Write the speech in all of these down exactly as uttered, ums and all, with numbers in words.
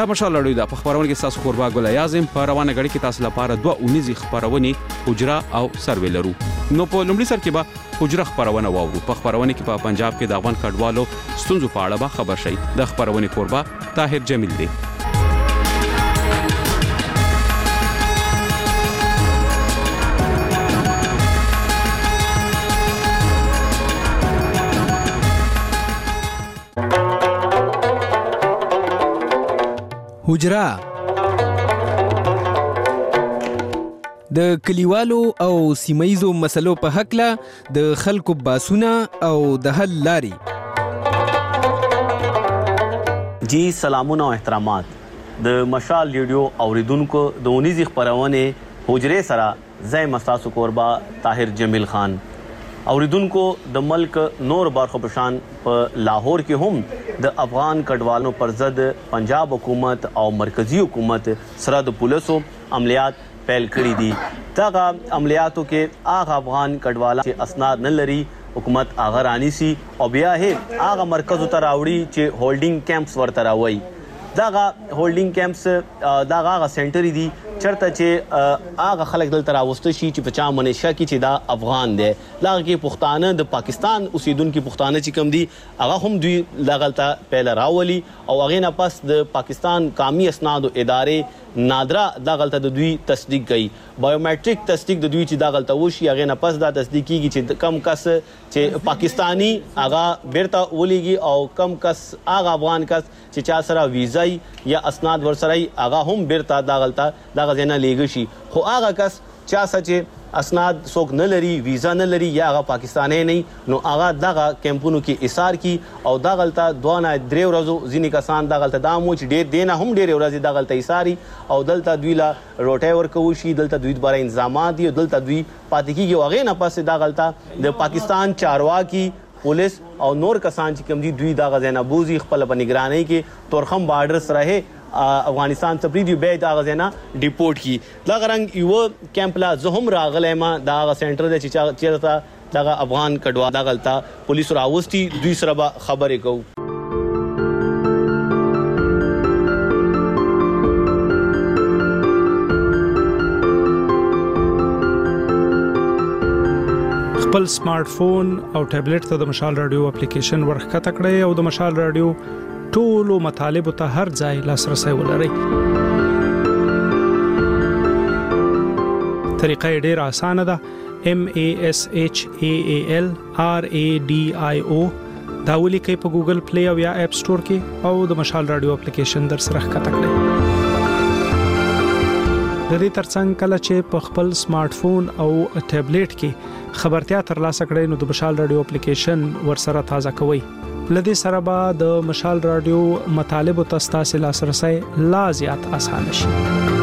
دا مشال راډیو د خبرونه کې تاسو قربا ګل یازم په روانه غړي کې تاسو لپاره دوه اونیزي خبرونه حجره او سروې لرو. نو په لومړي سر کې به حجره خبرونه واورو. په خبرونه کې په پنجاب کې د افغان کډوالو ستونزو په اړه به خبر شي. د خبرونه قربا طاهر جمیل دی. حجره د کلیوالو او سیمایزو مسلو په حق له د خلکو باسونه او د حل لاري. جی سلامونه او احترامات. د مشال ریډیو اوریدونکو د اونیزي خبرونه حجره سره زای مستاسو قربا طاهر جمیل خان. اوریدونکو د ملک نور برخو پشان په لاهور کې هم د افغان کډوالو پر ضد پنجاب حکومت او مرکزی حکومت سره د پولیسو عملیات پیل کړي دي. دغه عملیاتو کې هغه افغان کډوال چې اسناد نه لري حکومت هغه رانیسي او بیا یې هغه مرکز ته راوړي چې هولډینګ کیمپس ورته راوړي. دغه هولډینګ کیمپس دغه هغه سنټر دي چرته چې هغه خلک دلته راوسته شي چې په چا منشا کې چې دا افغان دی. دغه کې پښتانه د پاکستان اوسیدونکو پښتانه چې کوم دي هغه هم دوی دغلته پیل راولي او هغه نه پس د پاکستان قومي اسناد ادارې نادرا دغلته د دوی تصدیق کوي. بایومټریک تصدیق د دوی چې دغلته وشي هغه نه پس دا تصدیق کیږي چې کم کس چې پاکستانی هغه بیرته ولېږي او کم کس هغه افغان کس چې چا سره ویزا یا اسناد ورسره هغه هم بیرته دغلته دغه ځنه لیږي شي. خو هغه کس چا سچ اسناد څوک نه لري ویزا نه لري یا هغه پاکستانی نه نو هغه دغه کیمپونو کې ایثار کی او دغلته دوه نه درې ورځې ځینې کسان دغلته دا مو چې ډېر دینه هم ډېر ورځې دغلته ایثاري او دلته دوی لا روټي ورکوي شي دلته دوی لپاره انتظامات دي دلته دوی پاتې کیږي هغه نه پس دغلته د پاکستان چارواکي پولیس او نور کسان چې کوم دي دوی دغه ځنه بوزي خپل په نگرانی کې تورخم بارډر سره افغانستان ته پریدي به دا غزنه ډیپورټ کی. دا غرنګ یو کیمپ لا زهم راغلی ما دا سنټر د چې چیرته دا افغان کډوا دا غلطه پولیس راوستي دوی سره به خبرې کوو. خپل سمارټ فون او ټابلیټ ته د مشال رادیو اپلیکیشن ورخکته کړئ او د مشال رادیو ټولو مطالبو ته هر ځای لاسرسي ولرئ. طریقه یې ډېره اسانه ده. M A S H A A L R A D I O دا ولیکئ په ګوګل پلی او یا اپ سٹور کې او د مشال رادیو اپلیکیشن در سره ښکته کړئ. د دې ترڅنګ کله چې په خپل سمارټ فون او ټابلیټ کې خبرتیا ترلاسه کړئ نو د مشال رادیو اپلیکیشن ورسره تازه کوئ. لدې سره به د مشال رادیو مطالبو ته ستاسو لاسرسي لا زیات اسانه شي.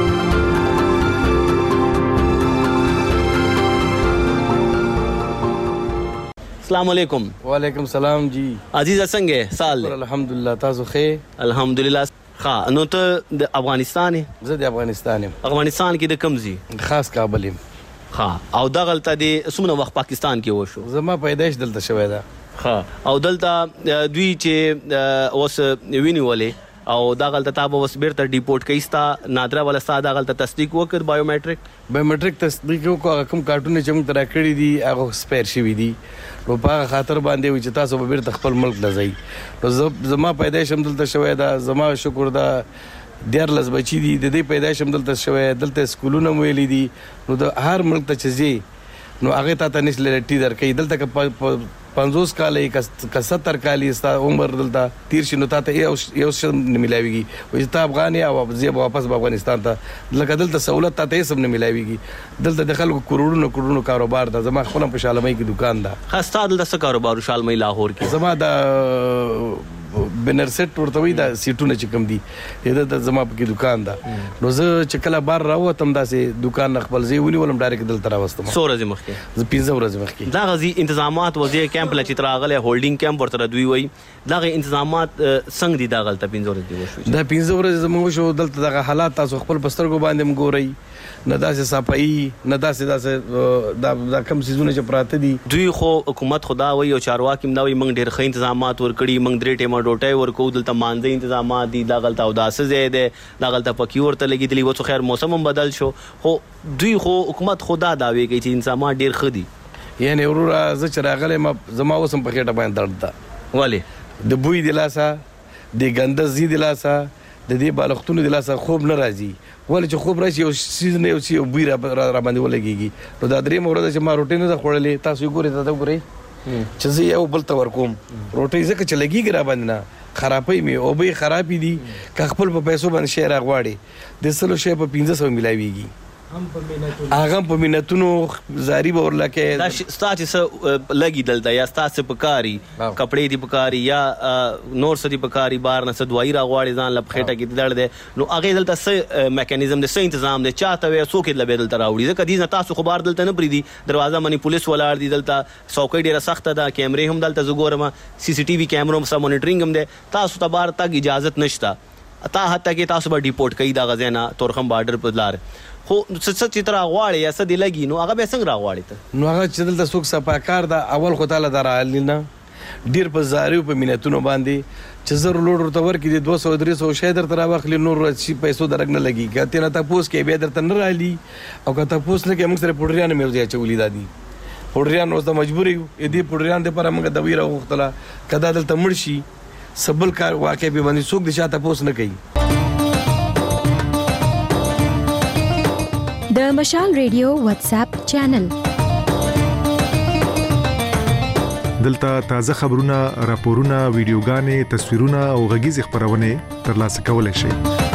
السلام علیکم. وعلیکم السلام. جی عزیز څنګه سال الحمدلله تاسو ښه الحمدلله. ښه نو ته د افغانستان زه د افغانستان یم. افغانستان کې د کوم ځای؟ خاص کابل یم. ښه او دا غلطه دی څومره وخت پاکستان کې وشو؟ زما پیدایش دلته شوی ده. ښه او دلته دوی چې اوس وینیولې او دا غلطه تاسو اوس بیرته ډیپورټ کیستا نادرا ولا ساده غلطه تصدیق وکړ بایومټریک بایومټریک تصدیق وکړ کوم کارتونه چې موږ ترا کړی دي هغه سپیر شوی دي نو په خاطر باندې چې تاسو به بیرته خپل ملک لځئ. نو زما پیدایش هم دلته شوی ده. زما شکر ده دیارلس بچی دي د دې پیدایش هم دلته شوی دلته سکولونه ویلې دي نو د هر ملک ته چې زی نو هغه ته نشل لټی درکې دلته پنځوس کالې که ستر کالې ستا عمر دلته تیر شي نو تا ته یو یو څه نه ملاویږي وایي ته افغان یې او زه به واپس به افغانستان ته لکه دلته سهولت تا ته هېڅ هم نه ملاویږي. دلته د خلکو کروڑونو کروڑونو کاروبار ده. زما خپل په شالمۍ کې دکان ده. ښه ستا دلته څه کاروبار شالمۍ لاهور کې؟ زما د بنر سیټ ورته وایي دا سیټونه چې کوم دي د زما پکې دکان ده. نو زه چې کله بار راووتم داسې دکان نه خپل ځای ونیولم ډایرکټ دلته راوستم. څو ورځې مخکې؟ زه پنځه ورځې مخکې. دغه ځي انتظامات وځي کیمپ له چې راغلی هولډینګ کیمپ ورته دوی وایي دغه انتظامات څنګه دي دغلته پنځه ورځې وشوي؟ دا پنځه ورځې زموږ وشو دلته دغه حالات تاسو خپل په سترګو باندې هم ګورئ. نه داسې صفایي نه داسې داسې دا کم څیزونه چې پراته دي. دوی خو حکومت خدا وایي او چارواکي هم دا وایي موږ ډېر ښه انتظامات ورکړي موږ درې ټیمه کومه ډوټۍ ورکو دلته مانځه انتظامات دي دغلته اوداسه ځای دی دغلته پکې ورته لګېدلي اوس خو خیر موسم هم بدل شو خو دوی خو حکومت خو دا دعوې کوي چې انتظامات ډېر ښه دي یعنې وروره زه چې راغلی یم زما اوس هم په خېټه باندې درد ده ولې د بوی د لاسه د ګنده زی د لاسه د دې بالښتونو د لاسه خوب نه راځي ولې چې خوب راشي یو څیز نه یو څه یو بوی را باندې ولګېږي نو دا درېیمه ورځ چې ما روټۍ نه ده خوړلې تاسو یې ګورئ ته ګورئ چې زه یو بل ته ورکوم روټۍ ځکه چې لګېږي را باندې نه خرابۍ مې اوبه یې خرابې دي که خپل په پیسو باندې شی راغواړې د سلو شی په پنځه سوه میلاویږي هغه هم په منتونو زاري به ورلکې دا ستا چې څه لګي دلته یا ستا څه پکاري کپړې دي پکاري یا نور څه دي پکاري بهر نه څه دوايي راغواړي ځان له په خېټه کې درد دی نو هغې دلته څه میکانیزم دی څه انتظام دی چا ته وایي څوک یې لبې دلته راوړي ځکه دې نه تاسو خو بهر دلته نه پرېږدي دروازه باندې پولیس ولاړ دي دلته څوکۍ ډېره سخته ده کیمرې هم دلته زه ګورم سی سی ټي وي کیمرو سره مونیټرینګ هم دی تاسو ته بهر تګ اجازت نشته تا حتی کې تاسو به ډیپورټ کوي دغه ځای نه تورخم بارډر په لار خو څه چې ته راغواړې یا څه دې لګي نو هغه بیا څنګه راغواړې ته نو هغه چې دلته څوک صفاکار ده اول خو تاله دا راغلي نه ډېر په زاریو په منتونو باندې چې زر لوډ ورته ورکړي د دوه سوه درې سوه شی درته راواخلي نور پیسو درک نه لګي که تېنه تپوس کوې بیا درته نه رالي او که تپوس نه کوې موږ سره پوډریان هم یو ځای اچولي دا دي پوډریان اوس ته مجبور یو دې پوډریان دپاره موږ دوی راوغوښتله که دا دلته مړ شي څه بل کار واقع پې باندې څوک د چا تپوس نه کوي د مشال ریډیو واتس اپ چینل دلته تازه خبرونه راپورونه ویډیوګانې تصویرونه او غږیز خبرونه ترلاسه کولای شئ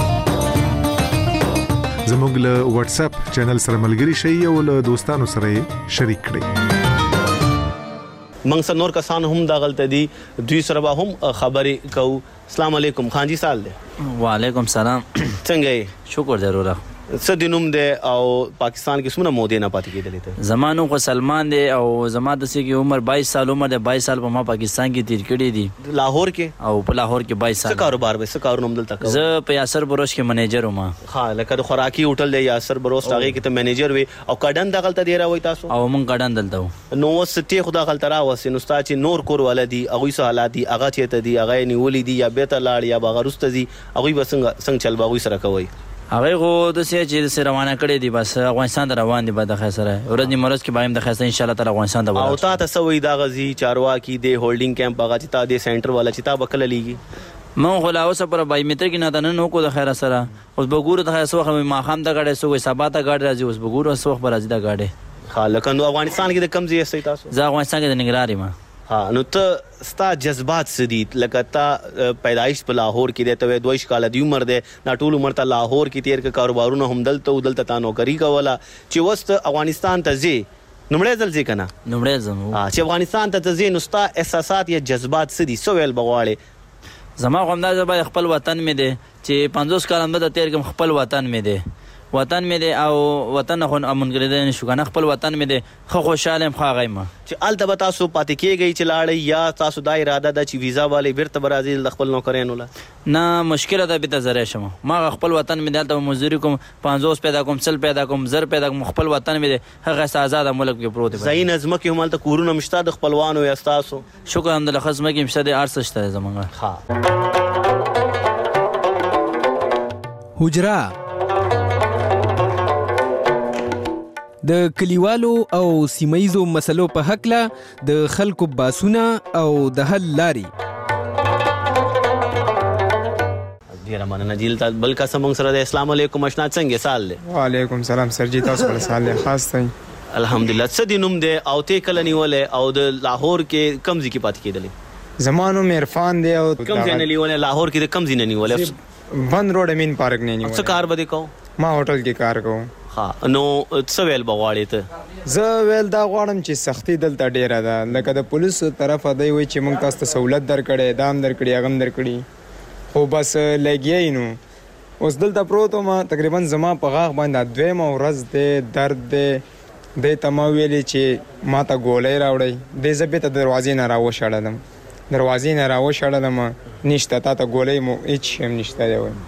زموږ له واتس اپ چینل سره ملګري شئ او له دوستانو سره شریک کړئ موږ سره نور کسان هم دغلته دي دوی سره به هم خبرې کوو السلام علیکم خان جی سال دی وعلیکم سلام څنګه یې شکر ضروره څه د نوم دی او پاکستان کې څومره مودې نه پاتې کېدلې ته زما نوم خو سلمان دی او زما داسې کې عمر باییس سال عمر دی باییس سال په ما پاکستان کې تیر کړي دي لاهور کې او په لاهور کې باییس سال څه کاروبار به څه کارونه هم دلته کوو زه په یاسر بروش کې منیجر وم ها لکه د خوراکي هوټل دی یاسر بروش هغې کې ته منیجر وي او کډن دغلته دی راوئ تاسو او موږ کډن دلته وو نو اوس ته خو دغلته راوستې نو ستا چې نور کور والا دي هغوی څه حالات دي هغه چېرته دي هغه یې نیولي دي یا بېرته لاړ یا به هغه وروسته ځي هغوی به څنګه څنګه چل به هغوی سره کوئ هغې خو داسې چې داسې روانه کړې دي بس افغانستان ته روان دي به د خیر سره ورځ نیمه کې به هم د خیر سره انشاءالله تعالی افغانستان ته او تا ته څه وایي دا غزي چارواکي دی هولډینګ کیمپ هغه چې تا دې سینټر والا چې تا به کله لیږي من خو لا اوسه پوره بایومیټریک نه ته نن وکړو د خیره سره اوس به ګورو د خیر څه وخت ماښام ته ګاډی څوک وایي سبا ته ګاډی راځي اوس به ګورو څه وخت به راځي دا ګاډی ښه لکه نو افغانستان کې د کوم ځای یاستئ تاسو زه افغانستان کې د ننګرهار یم ها نو ته ستا جذبات څه دي لکه تا پیدایش په لاهور کې دی ته وایې دوه کاله دی عمر دی دا ټول عمر ته لاهور کې تېر که کاروبارونه هم دلته و دلته تا نوکري کوله چې اوس ته افغانستان ته ځې لومړی ځل ځې که نه لومړی ځم چې افغانستان ته ته ځې نو ستا احساسات یا جذبات څه دي څه ویل به غواړې زما خو همدا زه باید خپل وطن مې دی چې پنځوس کاله هم دلته تېر کړم خپل وطن مې دی وطن مې دی او وطن نه خو امونګرېدی نه شو که نه خپل وطن مې دی ښه خوشحاله یم ښه هغه یم چې هلته به تاسو پاتې کېږئ چې لاړئ یا تاسو دا اراده ده چې ویزا والئ بېرته به راځئ د خپل نوکریانو له نه مشکله ده بېرته زری شم ما هغه خپل وطن مې دی هلته به مزدوري کوم پنځوس پیدا کوم سل پیدا کوم زر پیدا کوم خپل وطن مې دی هغه آزاده ملک کې پروت دی ځایي نه ځمکې هم هلته کورونه هم شته د خپلوانو یا ستاسو شکر الحمدلله ښه ځمکې هم شته دی هر څه شته دی زموږ ښه حجره د کلیوالو او سیمایزو مسلو په هکله د خلکو باسونه او د حل لاري ډیره مننه جیل تا بل کا سمون سره د اسلام علیکم اشنا څنګه سال له وعلیکم سلام سر جی تاسو په سال له خاص ته الحمدلله څه دینوم دې او ته کله نیولې او د لاهور کې کم ځای کې پات کېدلې زمانو عرفان دی او کم ځای نه نیولې لاهور کې د کم ځای نه نیولې بند روډ امین پارک نه نیولې څه کار به کو ما هوټل کې کار کوم ها نو څه ویل بغواړې ته زه ویل دا غواړم چې سختی دلته ډیره ده لکه د پولیسو طرفه دی وایي چې موږ تاسو ته سہولت درکړې دا هم درکړي هغه هم درکړي خو بس لګیا یې نو اوس دلته پروت وم تقریبا زما په غاښ باندې دویمه ورځ دی درد دی دی ته ما ویلې چې ما ته ګولۍ راوړئ دی زه بېرته دروازې نه راوشړلم دروازې نه راوشړلم نشته تا ته ګولۍ مو هېڅ شی هم نشته دی وایي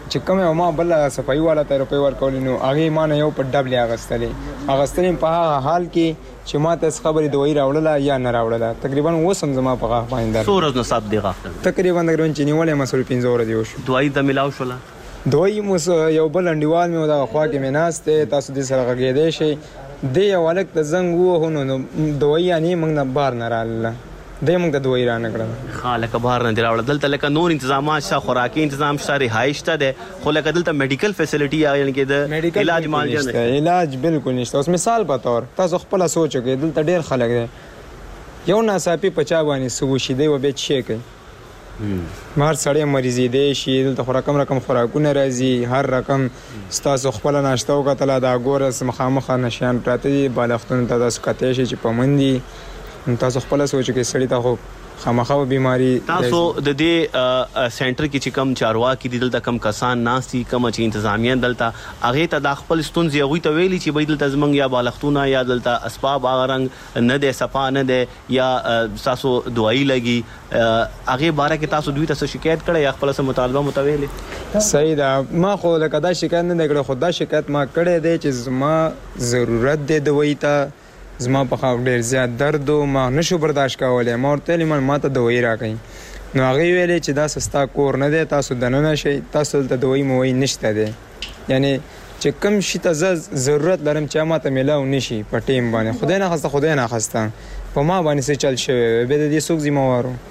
چې کوم یو ما بل صفایي والا ته روپۍ ورکولې نو هغې ما نه یو په ډبلې اخیستلې اخیستلې په هغه حال کې چې ما ته خبرې دوایي راوړله یا نه راوړله تقریبا اوس هم زما په غاښ باندې درد څو ورځو نه صاحب دې غاښ تقریبا تقریبا چې نیولی ما څلور پنځه ورځې وشو دوایي ته میلاو شوله دوایي مو یو بل انډیوال مې و دغه خوا کې مې ناست دی تاسو دې سره غږېدی شئ دی یو هلک ته زنګ ووهو نو دوایي یعنې موږ نه بار نه راغله دی موږ ته دوایي رانه کړله ښه لکه بهر نه دې راوړه دلته لکه نور انتظامات شته خوراکي انتظام شته رهایش شته دی خو لکه دلته میډیکل فیسلټي یعنې کې د علاج معالجه نشته علاج بالکل نشته اوس مثال په طور تاسو خپله سوچ وکړئ دلته ډېر خلک دی یو ناڅاپي په چا باندې څه وشي دی به بیا څه کوي هر سړی مریضېدی شي دلته خو رقم رقم خوراکونه راځي هر رقم ستاسو خپله ناشته وکتله دا ګوره مخامخه نشیان پراته دي بالښتونو ته تاسو کتی شئ چې په من دي تاسو خپله سوچ وکړئ سړي ته خو خامخا به بیماري تاسو د دې سنټر کې چې کم چارواکي دي دلته کم کسان ناست دي کومه چې انتظامیه دلته هغې ته دا خپل ستونزې هغوی ته ویلي چې بهی دلته زموږ یا بالښتونه یا دلته اسباب هغه رنګ نه دی صفا نه دی یا ستاسو دوايي لګي هغې باره کې تاسو دوی ته څه شکایت کړی یا خپله څه مطالبه مو ته ویلې صحیح ده ما خو لکه دا شکایت نه دی کړی خو دا شکایت ما کړی دی چې زما ضرورت دی دوایي ته زما په خوا ډېر زیات درد و ما نشو برداشت کولی ما ورته ویلې ما ما ته دوایي راکئ نو هغې ویلې چې دا ستا کور نه دی تاسو دننه شئ تاسو دلته دوایي موایي نشته دی یعنې چې کوم شي ته زه ضرورت لرم چې ما ته میلاو نشي په ټیم باندې خدای ناخواسته خدای ناخواسته په ما باندې څه چل شوی وی بیا د دې څوک ذمهوار و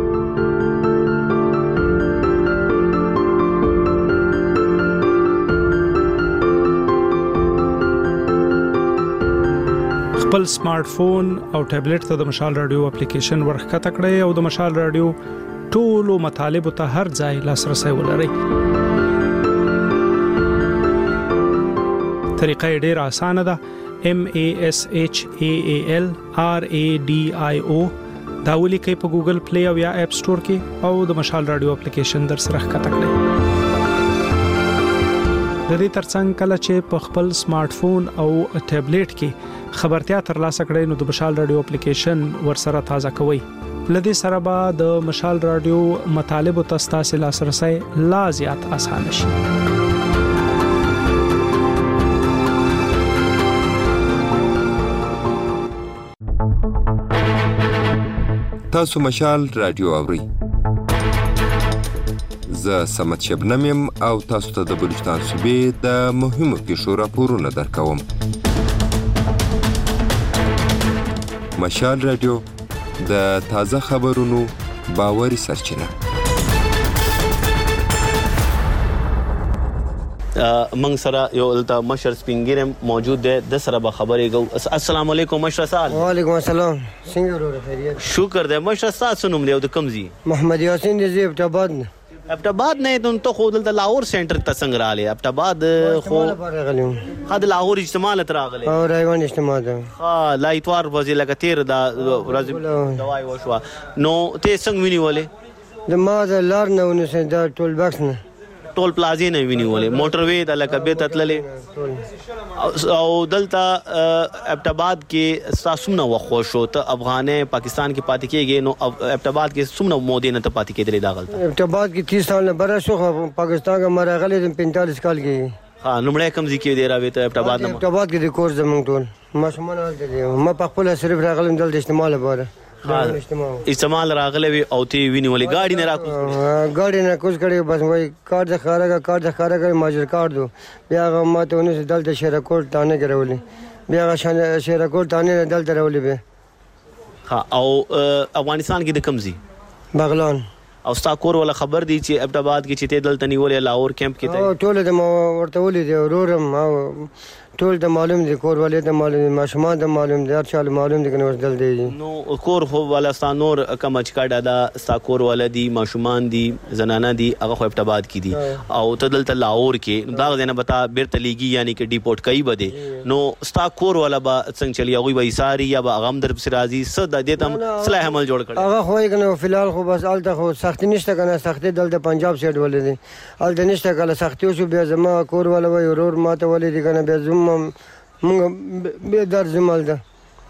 خپل سمارټ فون او ټابلیټ ته د مشال رادیو اپلیکیشن ورښکته کړئ او د مشال رادیو ټولو مطالبو ته هر ځای لاسرسی ولرئ. طریقه یې ډېره اسانه ده. M A S H A A L R A D I O دا ولیکئ په ګوګل پلی او یا اپ سٹور کې او د مشال رادیو اپلیکیشن در سره ښکته کړئ. د دې ترڅنګ کله چې په خپل سمارټ فون او ټابلیټ کې خبرتیا ترلاسه کړئ نو د مشال رادیو اپلیکیشن ورسره تازه کوئ. لدې سره به د مشال رادیو مطالبو ته ستاسو لاسرسی لا زیات اسانه شي. تاسو مشال رادیو اورئ. زه سمت شبنم یم او تاسو ته د بلوچستان صوبې د مهمو پیښو راپورونه درکوم. مشال رادیو د تازه خبرونو باوري سرچینه. منګ سره یو دلته مشر سپینګرم موجود دی د سره به خبرې کوو. السلام علیکم مشر صاحب. وعلیکم السلام. څنګه ورور خیریت؟ شکر دی مشر صاحب. څه نوم دی او د کوم ځای؟ محمد یاسین دی زه ابتاباد نه. ابتاباد نه ته خو دلته لاهور سنټر ته څنګه راغلی؟ ابتاباد خو ها د لاهور اجتماع لته راغلی او رایوان اجتماع ده. ها لا اتوار ورځې لکه تیر دا ورځ دوای وشوه نو ته څنګه ونیولې؟ د ما د لار نه ونیسه دا ټول باکس نه ټول پلازې نه ونیولې موټر وې د لکه بیرته تللې او دلته ابتاباد کې ستا څومره وخت خوښ شو؟ ته افغانۍ پاکستان کې پاتې کېږې نو ابتاباد کې څومره مودې نه ته پاتې کېدلې دا غلطه؟ ابتاباد کې تیس سال نه بره شو پاکستان کې ما راغلی د پنځلس کال کې. ها لومړی کوم ځای کې دی راوې ته ابتاباد نه؟ ابتاباد کې د کور زموږ ټول ماشومان هلته دي. ما په خپله صرف راغلم دلته اجتماع لپاره. اجتماع راغلی وي او ته یې ونیولې ګاډي نه راکوز ګاډي نه کوز کړی بس وایي کار د ښکاره کړه کار د ښکاره کړی ماجر کار دو بیا هغه ما ته ونیسه دلته شیراکوټ تانې کې راولي بیا هغه شیراکوټ تانې نه دلته راولي بیا. ها او افغانستان کې د کوم ځای؟ بغلان. او ستا کور ولا خبر دی چې ابتاباد کې چې ته دلته نیولې لاهور کیمپ کې ته؟ ټول د ما ورته ولې دی ورورم او ټول ته معلوم دي کور والے ته معلوم دي ماشومان ته معلوم دي هر چا معلوم دي کنه ورته دلته نو کور خو ولا ستا نور کم اچکاډه دا ستا کور ولا دي ماشومان دي زنانه دي هغه خو ابتاباد کې دي او ته دلته لاهور کې دا غزنه بتا بیرته لیږي یعنی کې ډیپورټ کوي بده نو ستا کور ولا با څنګه چلی هغه وې ساری یا با غم در سرازي څه د دې تم صلاح عمل جوړ کړي هغه خو کنه فلحال خو بس الته خو سخت نشته کنه سخت دلته پنجاب سیټ ولې دي الته نشته کله سختي شو بیا زما کور ولا وې ورور ماته ولې دي کنه بیا زم مونږ به در زمال ده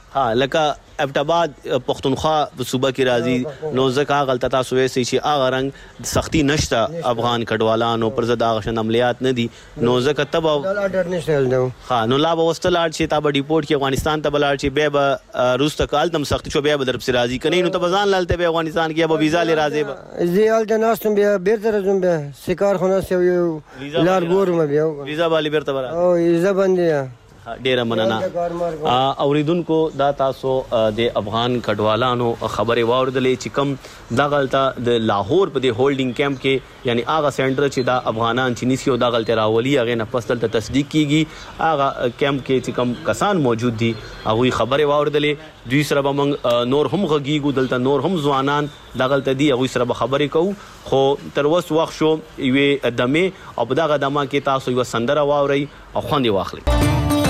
ها لکه ابټاباد پښتونخوا په صوبه کې راځي نو ځکه غلطه تاسو وایي چې هغه رنګ سختی نشته افغان کډوالانو پر ضد هغه شان عملیات نه دي نو ځکه تب ها نو لا به وستل اړ شي تاب ډیپورت کې افغانستان ته بلاړ شي به به روس ته کال تم سختی شو به به درپ سي راځي کني نو ته ځان لالته به افغانستان کې به ویزا لري راځي به زی الته ناستم بیا بیرته راځم بیا سکار خونه سو یو لار ګورم بیا ویزا والی بیرته برا او ویزا باندې ډیره مننه اوریدونکو دا تاسو د افغان کډوالانو خبره واوردلې چې کم دا غلطه د لاهور په د هولډینګ کیمپ کې یعنی هغه سنټر چې دا افغانان چې نسیو دا غلطه راولي هغه نه پستل ته تصدیق کیږي هغه کیمپ کې چې کم کسان موجود دي هغه خبره واوردلې دوی سره به موږ نور هم غږیږو دلته نور هم ځوانان دا غلطه دي هغه سره به خبرې کوو خو تر اوس وخت شو یوه دمه او په دغه دمه کې تاسو یو سندره واوري او خوند واخلي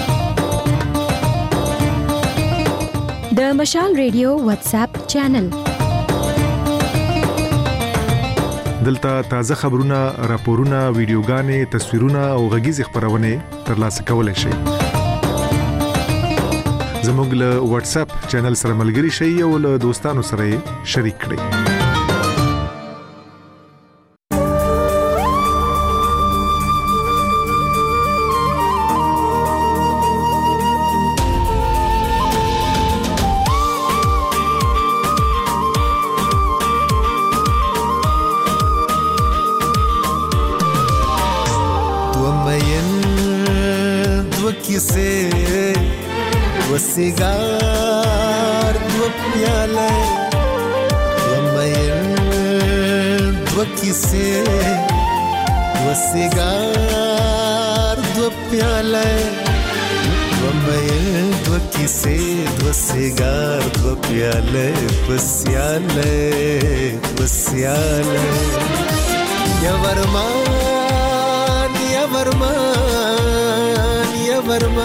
د مشال ریډیو واتس اپ چینل دلته تازه خبرونه راپورونه ویډیوګانې تصویرونه او غږیز خبرونه ترلاسه کولای شئ زموږ له واتس اپ چینل سره ملګري شئ او له دوستانو سره شریک کړئ सिगार दो प्याले लम्बे दो किसे दो सिगार दो प्याले लम्बे दो किसे दो सिगार दो प्याले पसियाले पसियाले या वरमान या वरमान या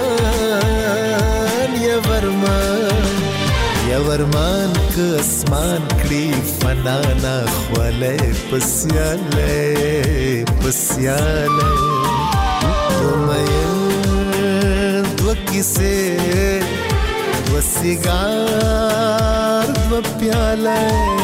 वरमान या वरमान या वरमान के आसमान कड़ी फनाना ख्वाले पसियाले पसियाले दो मयन दो किसे दो सिगार दो प्याले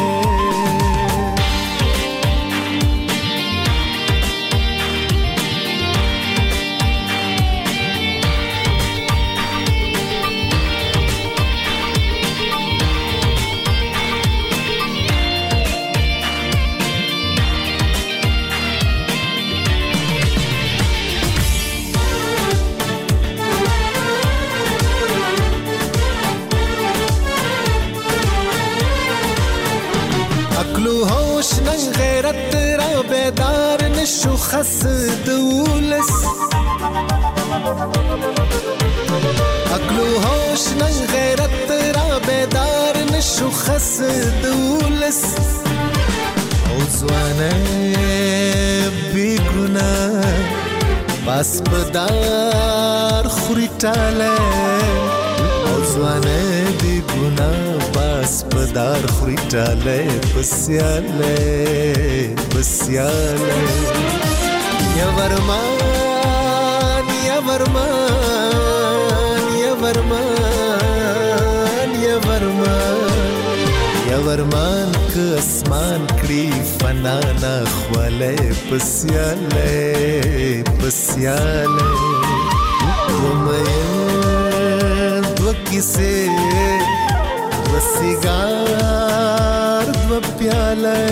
بیدار نشو خس دولس عقل و هوش نن غیرت را بیدار نشو خس دولس او زوانه بی گناه باس پدار خوری تاله او زوانه بی گناه باس پدار خوری تاله پسیاله پسیاله یا ورمان یا ورمان یا ورمان یا ورمان یا ورمان که اسمان کړي فنانا خواله پسیاله پسیاله ومین دو کیسه دو سیگار دو پیاله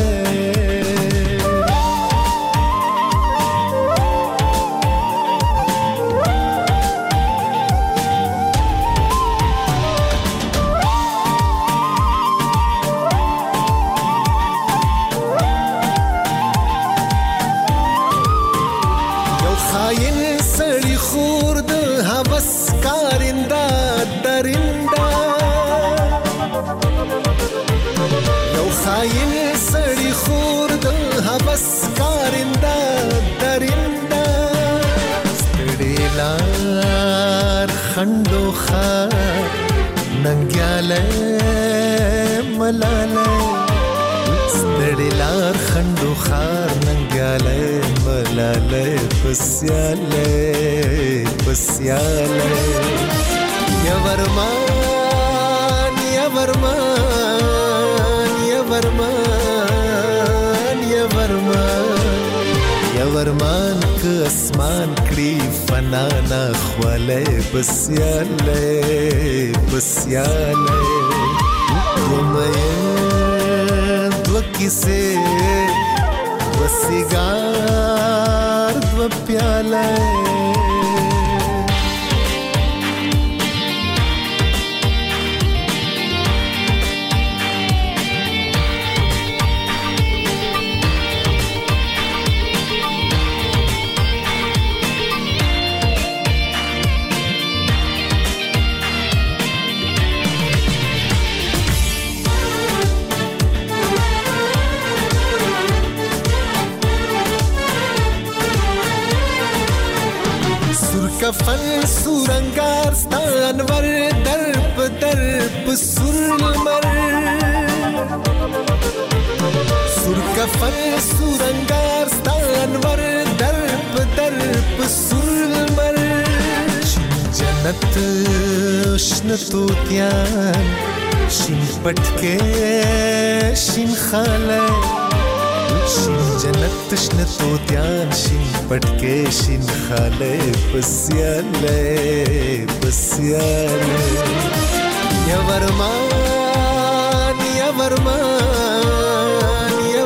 خاين سړي خور د هوس کارنده درنده ستړي لار خندو خار ننګاله ملاله ستړي لار خندو خار ننګاله ملاله پسیاله پسیاله یا ورمان ورمان یا ورمان یا ورمان یا ورمان که اسمان کړي فنا نه خواله بسیاله بسیاله دومه دو کیسه دو سیگار دو پیاله کفن سورنگار ستانور درب درب سرمر سور کفن سورنگار ستانور درب درب سرمر شین جنت شن توتیان شین پټکه شین خاله شین جنت شن توتیان شین پټکه شین خاله پسیاله پسیاله یا ورمان یا ورمان یا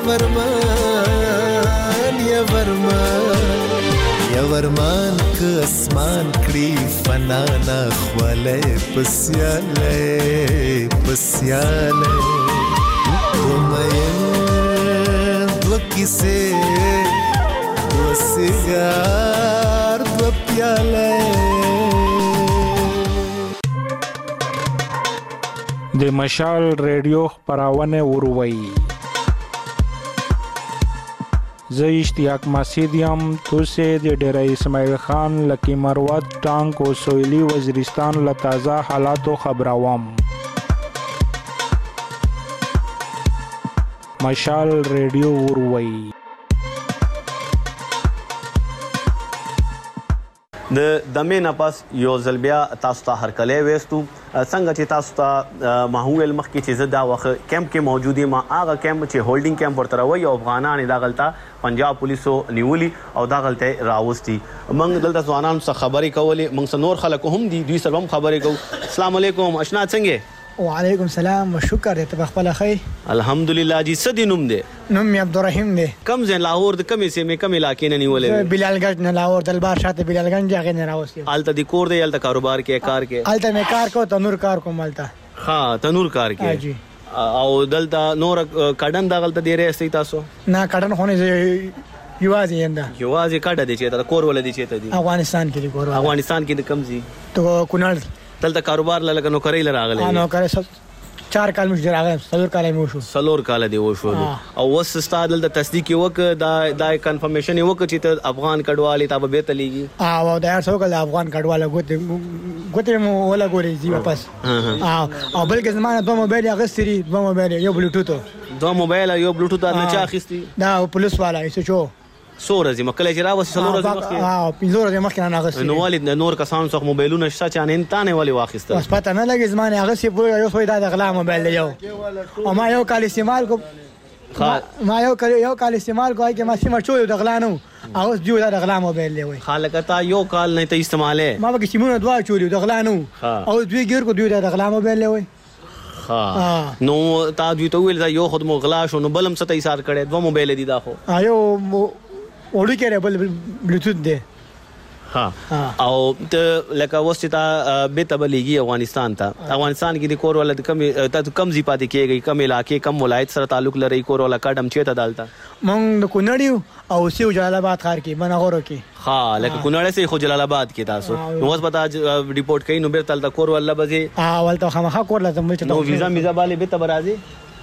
ورمان یا ورمان یا ورمان که اسمان کړي فنا نه خواله پسیاله پسیاله دو کیسه دو سیگار دو پیاله د مشال ریډیو خپرونه وروي زه اشتیاق مسعود یم توسه د ډیره اسماعیل خان لکی مروت ټانک او سویلی وزیرستان له تازه حالاتو خبروم مشال ریډیو وروي د دمه نه پس یو ځل بیا تاسو ته هرکلی وېستو څنګه چې تاسو ته ماحول مخکې چې زه دا وخت کیمپ کې موجودې ما هغه کیمپ چې هولډینګ کیمپ ورته راوي او افغانان دا غلطه پنجاب پولیسو نیولي او دا غلطه راوستي موږ دلته ځوانانو څخه خبرې کولې موږ نور خلک هم دي دوی سره هم خبرې کوو السلام علیکم اشنا څنګه وعلیکم السلام و شکر ته بخپل خی الحمدلله جی سدي نوم دی نوم می عبدالرحیم دی کم زین لاهور د کمی سیمه کمی علاقې نه نیولې بلالګنج نه لاهور دلبار شاته بلالګنج هغه نه راوستي الته د کور دی الته کاروبار کې کار کې الته مې کار کو تنور کار کوم الته ها تنور کار کې جی او دلته نور کډن دا غلطه دی راسي تاسو نه کډن خونه یوازې ینده یوازې کډه دی چې دا کور ول دی چې ته دی افغانستان کې دی کور افغانستان کې د کمزي تو کونړ دلته کاروبار لکه نو کوي لراغله نو کوي چار کال مش راغله سلور کال مو شو سلور کال دی وشو او وس استاد د تصدیق وک دا د کنفرمیشن وک چې ته افغان کډوالي تابه به تلېږي او دا څو کال افغان کډواله ګوت ګوت مو ولا ګوري دی واپس او بلکې زمانه دوه موبایل اغستري دوه موبایل یو بلوټوث دوه موبایل یو بلوټوث نه چا اخیستی دا پولیس والا ایسو چو سور ازي مکه چې راوسی سلور ازي مخکې اه پنځور ازي مخکې نه غوښتي نو والد نور کسان څخه موبایلونه شته چې ان تانه والی واخیسته بس پته نه لګي زمانه هغه سی پوره یو سوی دا د غلا موبایل دی یو او ما یو کال استعمال کو ما یو کال یو کال استعمال کوی چې ما سیمه چوي د غلا نو او جو دا د غلا موبایل دی وای خالقتا یو کال نه ته استعماله ما به سیمونه دوا چوي د غلا نو او دوی ګیر کو دوی د غلا موبایل دی وای ها نو تا دوی ته ویل دا یو خود مو غلا شو نو بلم ست ایثار کړي دوه موبایل دي دا خو ایو وړي کې بل بلوټوث دی ها او ته لکه وستا به تبلیغي افغانستان ته افغانستان کې د کور ول کم ته کم زی پاتې کېږي کم علاقې کم ولایت سره تعلق لري کور ول کډم چیته دالتا مونږ د کونړیو او سیو جلال آباد ښار کې بنغورو کې ها لکه کونړ سه خو جلال آباد کې تاسو نو اوس پتا ریپورت کین نو به تل د کور ول بځي ها ولته خامخا کور لازم چې نو ویزا میزا بالي به تبرازي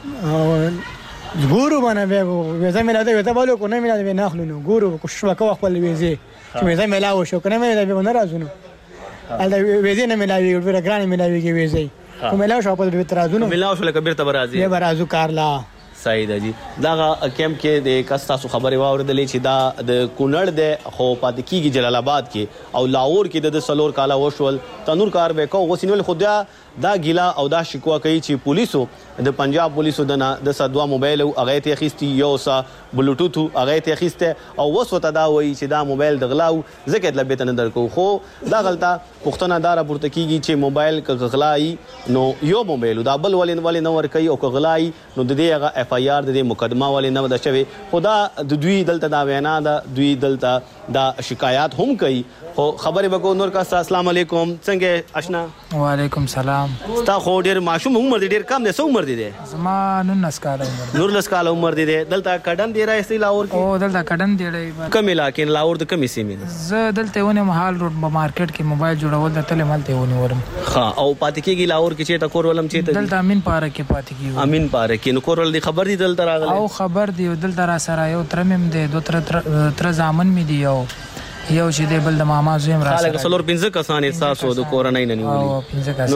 ګورو باندې ویزا ملاده ویزا بالو کو نه ملاده نه اخلو نو ګورو کو شو کو خپل ویزه چې ویزا ملاو شو کنه مې دا به نه راځو ال دا ویزه نه ملاوي ورته ګران ملاوي کې ویزه کو ملاو شو په به ترازو نو ملاو شو لکه بیرته برازي به برازو کارلا صحیح ده جی دا کیمپ کې د کستا سو خبره واوردلې چې دا د کونړ د خو پاتې کیږي جلال آباد کې او لاهور کې د سلور کالا وشول تنور کار به کو غوسینول خدا دا ګیلا او دا شکوا کوي چې پولیسو د پنجاب پولیسو د د سدوا موبایل او هغه ته اخیستي یو سا بلوټوث هغه ته اخیسته او وسوته دا وایي چې دا موبایل د غلاو زکه د لبیت نه درکو خو دا غلطه پښتنه دار پورته کیږي چې موبایل ک غلای نو یو موبایل دا بل ولین ولین نور کوي او ک غلای نو د دې هغه اف ای آر د دې مقدمه ولې نه د شوی خدا د دوی دلته دا وینا دا دوی دلته دا شکایات هم کوي خو خبرې وکړو نور کا السلام علیکم څنګه آشنا وعلیکم سلام ستا خو ډیر معصوم عمر دی ډیر کم دی سو عمر دی زما نن کال عمر نور لس کال عمر دی دلته کډن دی راځي لاور او دلته کډن دی کم علاقې لاور د کمی سیمه زه دلته ونه محل روډ په مارکیټ کې موبایل جوړول د تل ملته ونی ورم ها او پاتې کېږي لاور کې چې تا کور ولم چې دلته امین پاره کې پاتې کېږي امین پاره کې نو کور ول دی خبر دی دلته راغلی او خبر دی دلته را سره یو ترمم دی دو تر تر ځامن می دی یو یو چې دی بل د ماما زویم را سره څلور پنځه کسان احساس د کورنۍ نه نیولې او پنځه کسان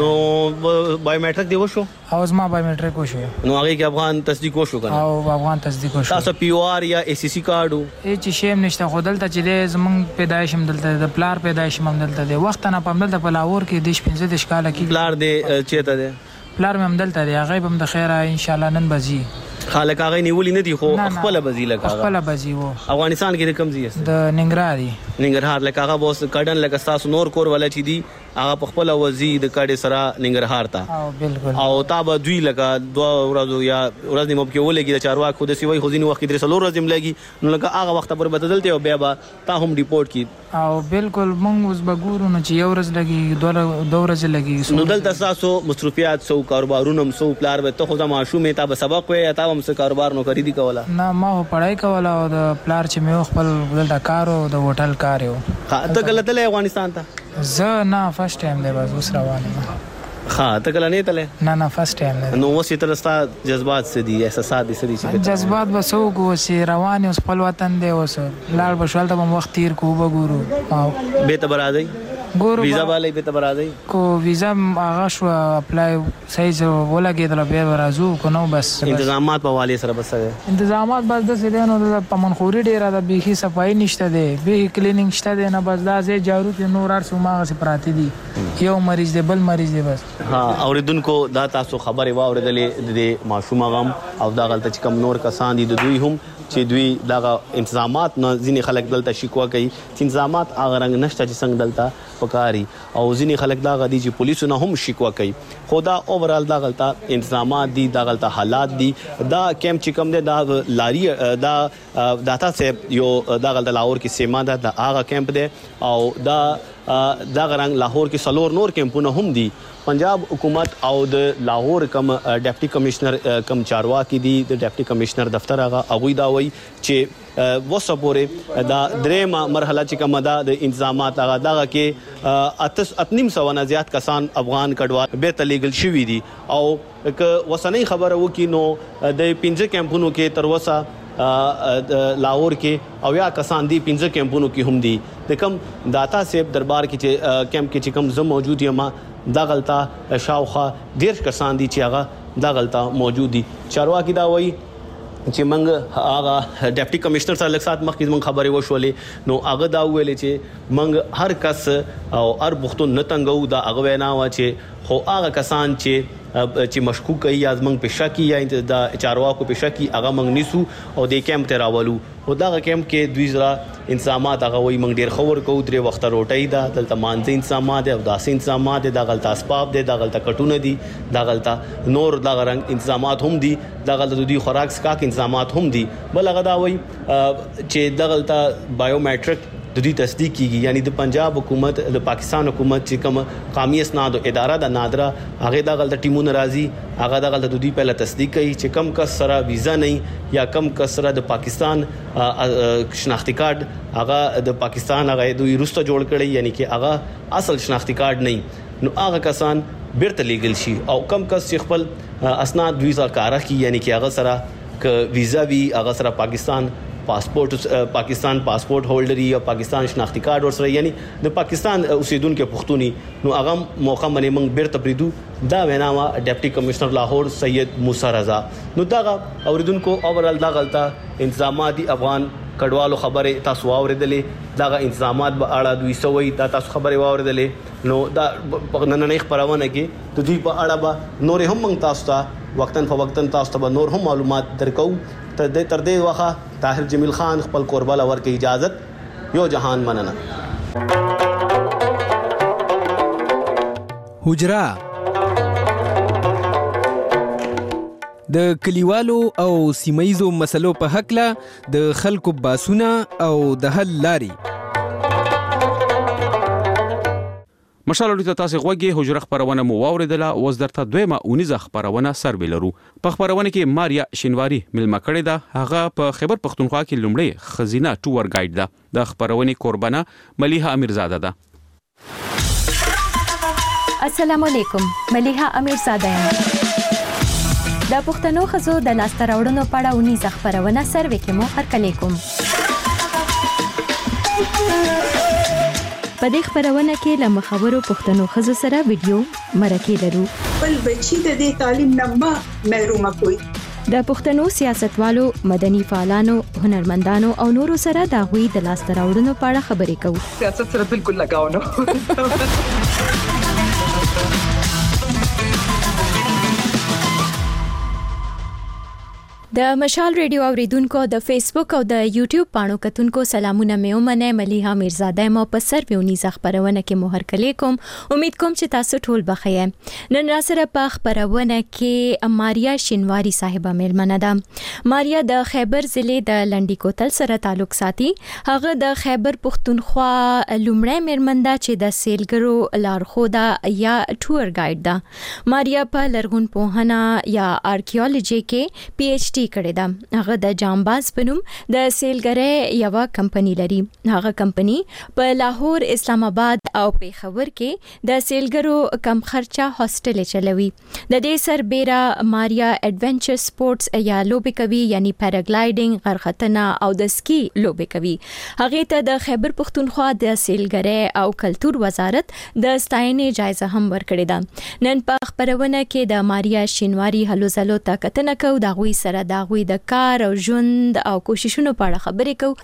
نو بایومټریک دی وشو او زما بایومټریک وشو نو هغه کې افغان تصدیق وشو کنه او افغان تصدیق وشو تاسو پی او آر یا ای سی سی کارت ای چې شیم نشته خو دلته چې زمونږ پیدایش هم دلته د پلار پیدایش هم دلته دی وخت نه پم دلته په لاور کې دیش پنځه د شکاله کې پلار دی چیرته دی پلار مې هم دلته دی هغه هم د خیره ان شاء الله نن بزي خالق هغه نیولې نه دي خو خپل بزی لکه خپل بزی وو افغانستان کې د کم ځای د ننګرهار دی ننګرهار لکه هغه بوس کډن لکه تاسو نور کور ولا چي دي هغه په خپل وزي د کډې سره ننګرهار ته او بالکل او تابه دوی لکه دوه ورځو یا ورځ نیمه کې ولګي د چارواک خو د سیوي خو ځینې وخت درې سلور ورځې ملګي نو لکه هغه وخت پر بدلته او بیا به تا هم ریپورت کی او بالکل مونږ اوس بګورو نو چې یو ورځ لګي دوه دوه ورځې لګي نو دلته تاسو مصروفیات سو کاروبارونه سو پلار به ته خو د ماشومې تا به سبق وې تا هم څه کاروبار نو کړی دی کوله نه ما پړای کوله او د پلار چې مې خپل دلته کارو د هوټل کار یو ته کله تلې افغانستان ته زه نه فرست ټایم دی بس اوس روان یم ها ته کله نه تلې نه نه فرست ټایم دی نو اوس تر ستا جذبات څه دي احساسات دي څه دي جذبات بس وګو چې روان اوس خپل وطن دی اوس لال بشوال ته وخت تیر کو وګورو او به ته برادای ګورو ویزا والے به ته برادای کو ویزا هغه شو اپلای صحیح زو ولګیدل به راځو کو نو بس تنظیمات په والي سره بس تنظیمات بس د سیدانو د پمنخوري ډیره د بیخي صفای نشته دی به کلینینګ شته دی نه بس دا زه جارو ته نور ار سماغه سي پراتی دي یو مریض دی بل مریض دی بس ها اوریدونکو دا تاسو خبره واوریدلې د معصومه غم او دا غلطه چې کم نور کسان دي د دوی هم چې دوی دغه انتظامات نه ځینې خلک دلته شکوا کوي چې انتظامات هغه رنګ نشته چې څنګه دلته پکاري او ځینې خلک دا غدي چې پولیسو نه هم شکوا کوي خو دا اوورال دا غلطه انتظامات دي دا غلطه حالات دي دا کیمپ چې کوم دی دا لاري دا داتا سیب یو دا غلطه لاهور کې سیما ده دا هغه کیمپ دی او دا دا غرنګ لاهور کې سلور نور کیمپونه هم دي پنجاب حکومت او د لاهور کم ډیپټي کمشنر کم چارواکي دي د ډیپټي کمشنر دفتر هغه اغوی دا وایي چې وسپورې دا درېمه مرحله چې کومه ده د انتظامات هغه دغه کې اتس اتنیم سو نه زیات کسان افغان کډوال به تلیګل شوي دي او که وسنۍ خبره وکي نو د پنځه کیمپونو کې تر وسه لاهور کې او یا کسان دي پنځه کیمپونو کې هم دي د کم داتا سیب دربار کې چې کیمپ کې چې کم زم موجود یم دا غلطه شاوخه ډیر کسان دي چې هغه دا غلطه موجود دي چارواکي دا وایي چې منګ هغه ډیپټي کمشنر سره لږ سات مخکې موږ خبرې وشولې نو هغه دا ویلې چې منګ هر کس او هر بوختون نه تنګو دا هغه وینا و چې خو هغه کسان چې چې مشکوک کوي یا زمنګ په شکی یا د چارواکو په شکی هغه منګ نیسو او د کیمپ ته راولو او دا کیمپ کې دوی زرا انتظامات هغه وي منګ ډیر خبر کو درې وخت روټي دا دلته مانځي انتظامات او داسې انتظامات دا غلطه اسباب دي دا غلطه کټونه دي دا غلطه نور دا غرنګ انتظامات هم دي دا غلطه دوی خوراک سکاک انتظامات هم دي بل هغه دا وي چې دا غلطه بایومټریک د دې تصدیق کیږي یعنی د پنجاب حکومت د پاکستان حکومت چې کوم قومي اسناد او اداره د نادره هغه د غلطه ټیمونه راځي هغه د غلطه د دوی په تصدیق کوي چې کم کس سره ویزا نه یا کم کس سره د پاکستان شناختی کارت هغه د پاکستان هغه دوی روسته جوړ کړي یعنی چې هغه اصل شناختی کارت نه نو هغه کسان بیرته لیګل شي او کم کس چې خپل اسناد ویزا کارا کی یعنی چې هغه سره ک ویزا وی هغه سره پاکستان پاسپورت پاکستان پاسپورت هولډر یا پاکستان شناختی کارت ورسره یعنی د پاکستان اوسیدونکو پښتوني نو هغه موقع باندې موږ بیرته پریدو دا ویناوه ډیپټي کمشنر لاهور سید موسی رضا نو دا اوریدونکو اوورال دا غلطه انتظامات افغان کډوالو خبره تاسو واوریدلې دا انتظامات به اړه دوی سوي دا تاسو خبره واوریدلې نو دا نن نه خبرونه کې د دوی په اړه به نور هم موږ تاسو ته وقتن فوقتن تاسو ته نور هم معلومات درکو تر دې تر دې واخه طاهر جمیل خان خپل قرباله ورکه اجازه یو جهان مننه حجرا د کلیوالو او سیمایزو مسلو په حق له د خلکو باسونه او د حل لاري مشال لري تاسو غوږی حجره خبرونه مو واوریدله اوس درته دویمه اونیزه خبرونه سروي لرو په خبرونه کې ماریا شینواری ملما کړې ده هغه په خیبر پختونخوا کې لومړی خزینه ټور گایډ ده د خبرونه قربانه ملیحه امیرزاده ده السلام علیکم ملیحه امیرزاده یم د پښتنو خزو د لاسته راوړنو په اړه اونیزه خبرونه سروي کې مو هرکلی کوم په دې خبرونه کې له مخاورو پښتنو خزو سره ویډیو مرکه لرو بل بچی د دې تعلیم نه محروم کوي د پښتنو سیاستوالو مدني فعالانو هنرمندانو او نورو سره د غوي د لاسته راوړنو په اړه خبرې کوو سیاست سره بالکل لگاو نه د مشال ریډیو اوریدونکو د فیسبوک او د یوټیوب پاڼو کتونکو سلامونه مې ومنه ملیحه میرزاده مو په سروي خبرونه کې مو هرکلی کوم امید کوم چې تاسو ټول بخیر نن را سره په خبرونه کې ماریا شینواری صاحبہ ملمنه ده ماریا د خیبر ضلع د لنډی کوتل سره تعلق ساتي هغه د خیبر پختونخوا لومړی مېرمنده چې د سیلګرو لارښوده یا ټور گایډ ده ماریا په لرغون پوهنه یا آرکیولوژي کې پی ایچ ډي کړې ده هغه د جامباز په نوم د سیلګرۍ یو کمپنی لري هغه کمپنی په لاهور اسلام آباد او پیښور کې د سیلګرو کم خرچه هاستل چلوي د دې سربېره ماریا ایڈونچر سپورتس یا لوبې کوي یعنی پیراګلایډینګ غرختنه او د سکی لوبې کوي هغه ته د خیبر پختونخوا د سیلګرۍ او کلتور وزارت د ستاینې جایزه هم ورکړې ده نن په خبرونه کې د ماریا شینواری هلو زلو ته کتنه کو د غوي سره د غوي د کار او ژوند او کوششونو په اړه خبرې کوو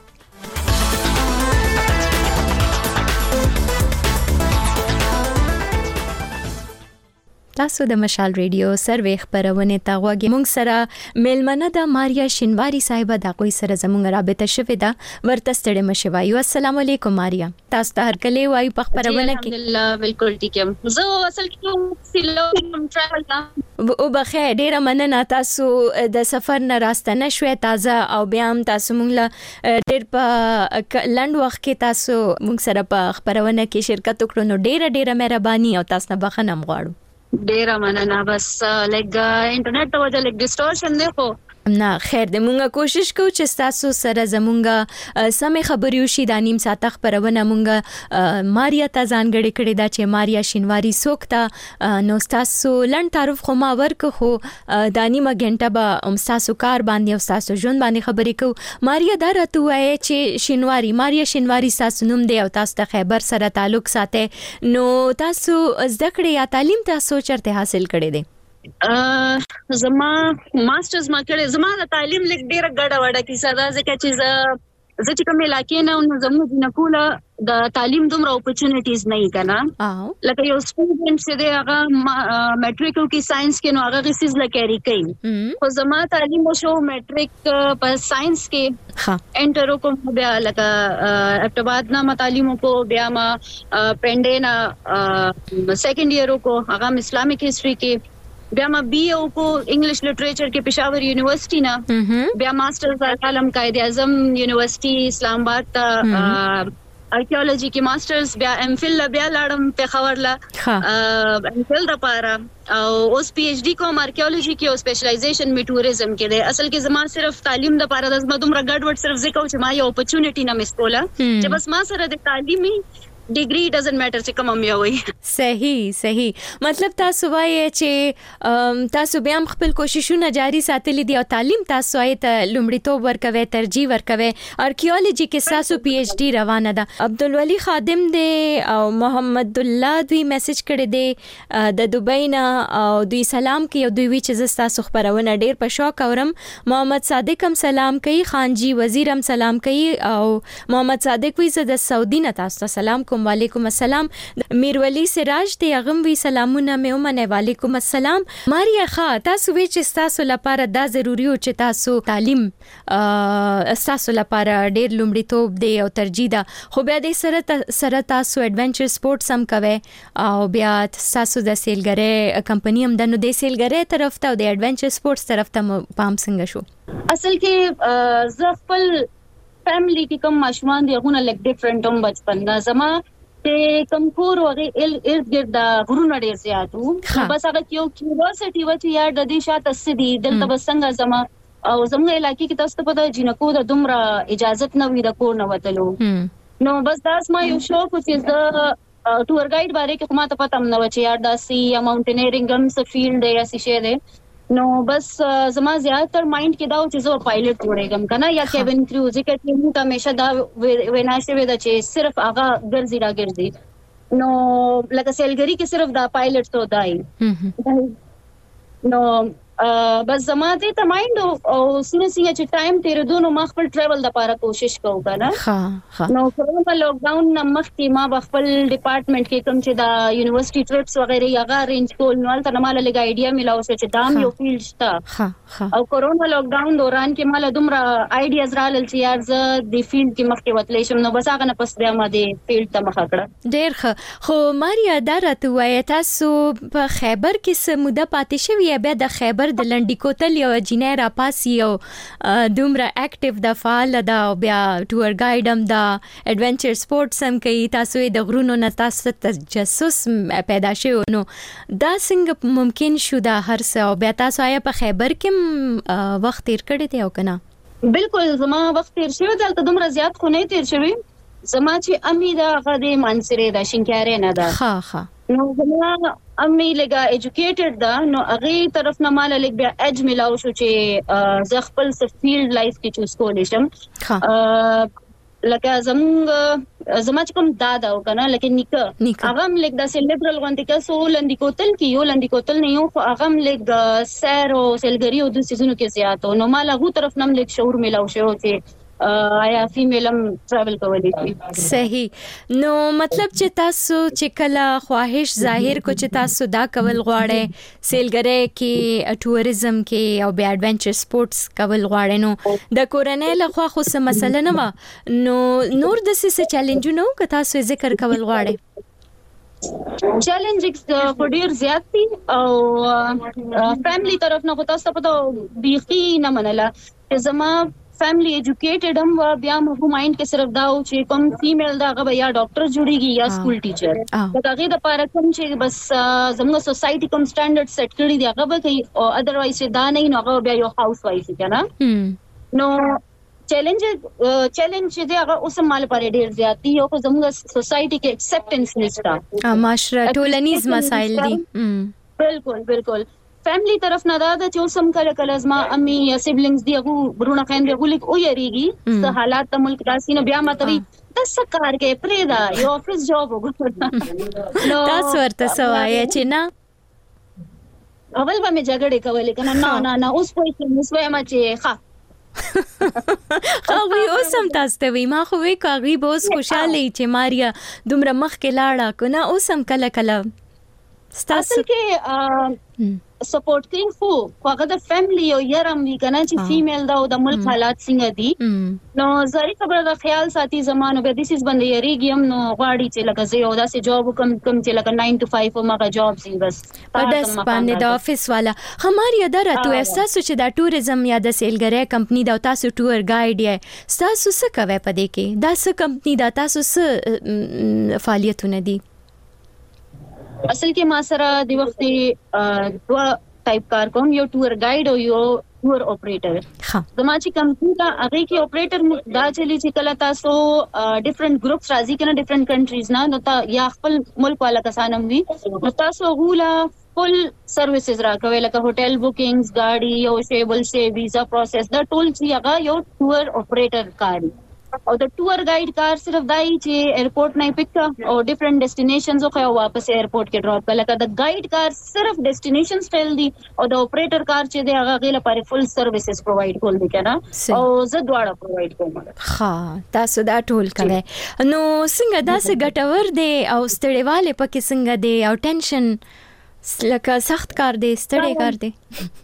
تاسو د مشال ریډیو سروي خبرونه تا غوږی مونږ سره میلمنه د ماریا شینواری صاحبہ د کوئی سره زموږ رابطه شوه دا ورته ستړي مشوایو السلام علیکم ماریا تاسو ته هرکلی وایو په خبرونه کې الحمدلله بالکل ټیک یم زه اصل کې سیلو ټریول نه او بخیر ډیره مننه تاسو د سفر نه راستنه شوې تازه او بیا هم تاسو مونږ له ډیر په لند وخت کې تاسو مونږ سره په خبرونه کې شرکت وکړو نو ډیره ډیره مهرباني او تاسو نه بخښنه مغواړو ډیره مننه بس لګ انټرنیټ ته وجه لګ ډیسټورشن دی خو نه خیر د مونږه کوشش کوو چې تاسو سره زمونږه سمې خبرې وشي د نیم ساعت خبرونه مونږه ماریا ته ځانګړې کړې دا چې ماریا شینواری څوک ته نو تاسو لند تعارف خو ما ورک خو د نیمه غنټه به تاسو کار باندې او تاسو ژوند باندې خبرې کوو ماریا دا راته وایي چې شینواری ماریا شینواری تاسو نوم دی او تاسو د خیبر سره تعلق ساتي نو تاسو زده کړې یا تعلیم تاسو چرته حاصل کړې دي ا زما ماسترز ما کړې زما د تعلیم لیک ډیره ګډه وډه کیسه ده ځکه چې زه زه چې کوم علاقې نه نو زموږ د نکوله د تعلیم دومره اپورچونټیز نه کنا لکه یو سټوډنټ چې دی هغه میټریک کې ساينس کې نو هغه غسیز لکېری کوي خو زما تعلیم شو میټریک په ساينس کې ها انټر کوم بیا لکه ابتباد نه تعلیم کو بیا ما پرنډینا سیکنډ ایئر کو هغه اسلامیک هیستوري کې بیا ما بی او کو انګلیش لټریچر کې پېښور یونیورسيټي نه بیا ماسترز عالم قائد اعظم یونیورسيټي اسلام آباد ته آرکیولوژي کې ماسترز بیا ام فل بیا لاړم پېښور لا ام فل د پاره او اوس پی ایچ ډی کوم آرکیولوژي کې او سپیشلایزیشن می ټوریزم کې دی اصل کې زما صرف تعلیم د پاره د زما دومره ګډ وډ صرف ځکه چې ما یو اپورچونټی نه مس کوله چې بس ما سره د تعلیمي ډیګري ډزنټ میټر چې کوم بیا وي. صحیح صحیح. مطلب تاسو وایي چې تاسو بیا هم خپل کوششونه جاری ساتلي دي او تعلیم تاسو آی ته لومړیتوب ورکوي، ترجیح ورکوي. آرکیولوژي کې تاسو پی ایچ ډی روانه ده. عبدالولي خادم دی او محمد الله دوی میسج کړی دی د دوبۍ نه او دوی سلام کوي. دوی وی چې تاسو خبرونه ډیر په شوق اورم. محمد صادق هم سلام کوي، خانجی وزیر هم سلام کوي او محمد صادق وی زه د سعودي نه تاسو ته سلام کوم. وعلیکم السلام. میرولی سراج دی هغه وی سلامونه مې ومنه. وعلیکم السلام. ماریا خا تاسو وی چې تاسو لپاره دا ضروری او چې تاسو تعلیم تاسو لپاره ډیر لومړیتوب دی او ترجیح ده، خو بیا د سره سره تاسو ایڈونچر سپورتس هم کوي او بیا تاسو د سیلګری کمپنی هم د نو د سیلګری طرف ته او د ایڈونچر سپورتس طرف ته پام څنګه شو؟ اصل کې زه خپل فیملی کې کوم ماشومان دی هغه لک ډیفرنٹ هم بچپن دا زما ته کم کور وغه ال ارد ګرد غرونه ډیر زیات وو. بس هغه یو کیوریوسټي و چې یار د دې شاته سدي دلته بس څنګه زما او زموږ علاقې کې تاسو ته پته جنکو د دومره اجازه نه وي د کور نه وتلو. نو بس داس ما یو شوق چې د ټور ګایډ باندې کې کومه ته پته نه و چې یار داسي یا ماونټینیرینګ هم څه فیلډ دی یا څه شی دی. نو بس زما زیاتره مایند کې دا و چې زه پایلټ جوړېږم کنه یا کیبن کریو ځکه چې موږ همیشه دا ویناشه وې دا چې صرف هغه ګرځي را ګرځي. نو لکه سیلګری کې صرف دا پایلټ تو دای. نو بس زما دې ته مایند او سینه سینه چې ټایم تیر دونو ما خپل ټریول د لپاره کوشش کوم کنه. ها ها. نو کورونا لاک ډاون نه مخکې ما خپل ډپارټمنټ کې کوم چې دا یونیورسيټي ټریپس وغیرہ یغه ارینج کول نو تل مال لګ ایډیا ملاو چې دام یو فیلډ شته. ها ها. او کورونا لاک ډاون دوران کې مال دومره ایډیاز رالل چې یار ز د فیلډ کې مخکې وتلې شم. نو بس هغه نه پس بیا ما د فیلډ ته مخ کړه. ډیر ښه. خو ماریا دا راته وایي تاسو په خیبر کې سموده پاتې شوی بیا د خیبر د لنډی کوتل یو جنې را پاسي او دومره اکټیو د فعال د بیا ټور ګایډ هم د ایڈونچر سپورتس هم کوي. تاسو د غرونو نه تاسو تجسس پیدا شي نو دا څنګه ممکن شو دا هر څه او بیا تاسو آیا په خیبر کې وخت تیر کړی دی او کنه؟ بالکل زما وخت تیر شوی دلته دومره زیات خو نه تیر شوی. زما چې امي دا غدي منصره دا شینکاره نه ده. ها ها. نو زما امي لګه ایجوکیټډ ده نو هغه طرف نه مال لګ بیا اج ملاو شو چې ز خپل فیلډ لایف کې چوز کولې شم. لکه زموږ زما چې کوم دادا او کنه لکه نیکه هغه هم لګ د سیلیبرل غونډه کې سو لندې کوتل کې یو لندې کوتل نه یو هغه هم لګ سیر او سیلګری او د سيزونو کې زیاتو. نو مال هغه طرف نه لګ شعور ملاو شو چې آیا فیمیلم ټریول کولی شي. صحیح. نو مطلب چې تاسو چې کله خواهش ظاهر کو چې تاسو دا کول غواړئ سیلګری کې ټوریزم کې او بیا ایڈونچر سپورتس کول غواړئ نو د کورنۍ له خوا خو څه مسله نه و نو نور د څه چیلنجونه که تاسو ذکر کول غواړئ؟ چیلنجز په ډیر زیات دي او فیملی طرف نه خو تاسو په بیخي نه منله چې زما فیملی ایجوکیټډ هم و بیا مو مایند کې صرف دا او چې کوم فیمیل دا غو یا ډاکټر جوړیږي یا سکول ټیچر دا هغه د پاره کوم چې بس زموږ سوسايټي کوم سټانډرډ سیټ کړی دی هغه به کوي او اذروایز دا نه نو هغه بیا یو هاوس وایف کنه. نو چیلنج چیلنج دی هغه اوس مال پاره ډیر زیات دی او زموږ سوسايټي کې اکسپټنس نشته. معاشره ټولنیز مسائل دي. بالکل بالکل. فیملی طرف نه دا چې اوسم کله کله زما امي یا سیبلینګز دی هغه برونه خین دی هغه لیک او یریږي څه حالات د ملک داسې نه بیا ماتوي د سکار کې پریدا یو افیس جاب وګورم. نو تاسو ورته سوای چې نه اول به مې جګړه کولې کنه نه نه نه اوس په کې مسوي ما چې ښه خو اوسم تاسو ته وی ما خو وی کاغي بوس خوشاله چې ماریا دومره مخ کې لاړه کنه اوسم کله کله اصل کې سپورټ کوي خو هغه د فیملی او یارم وی کنه چې فیمیل دا او د ملک حالات څنګه دي نو زری خبره د خیال ساتي زمانو به دیس از باندې یریږم نو غواړي چې لکه زه یو داسې جاب کوم کوم چې لکه ناین ټو فایو مګه جاب سي بس په داس باندې د افیس والا هماري اداره تو احساس چې د ټوریزم یا د سیلګری کمپنی دا تاسو ټور ګایډ یې تاسو څه کوي په دې کې دا څه کمپنی دا تاسو څه فعالیتونه دي؟ اصل کې ما سره د وخت دوه ټایپ کار کوم یو ټور ګایډ او یو ټور اپریټر زما چې کمپیوټر هغه کې اپریټر دا چلی چې کله تاسو ډیفرنٹ ګروپس راځي کنه ډیفرنٹ کنټریز نه نو تا یا خپل ملک والا کسانم وي نو تاسو غولا فل سرویسز راکوي لکه هوټل بوکینګز گاډي یو شی بل شی ویزا پروسس دا ټول چې هغه یو ټور اپریټر کاری او د ټور گایډ کار صرف دای چې ایرپورټ نه پک او ډیفرنٹ ډیسټینیشنز خو واپس ایرپورټ کې ډراپ کړه لکه د گایډ کار صرف ډیسټینیشنز فیل دي او د اپریټر کار چې دی هغه غیر لپاره فل سرویسز پرووایډ کول دي کنه او زه دواړه پرووایډ کوم. ها تاسو دا ټول کوي نو څنګه دا څه ګټور دی او ستړیواله پکې څنګه دی او ټینشن لکه سخت کار دی ستړی کار دی؟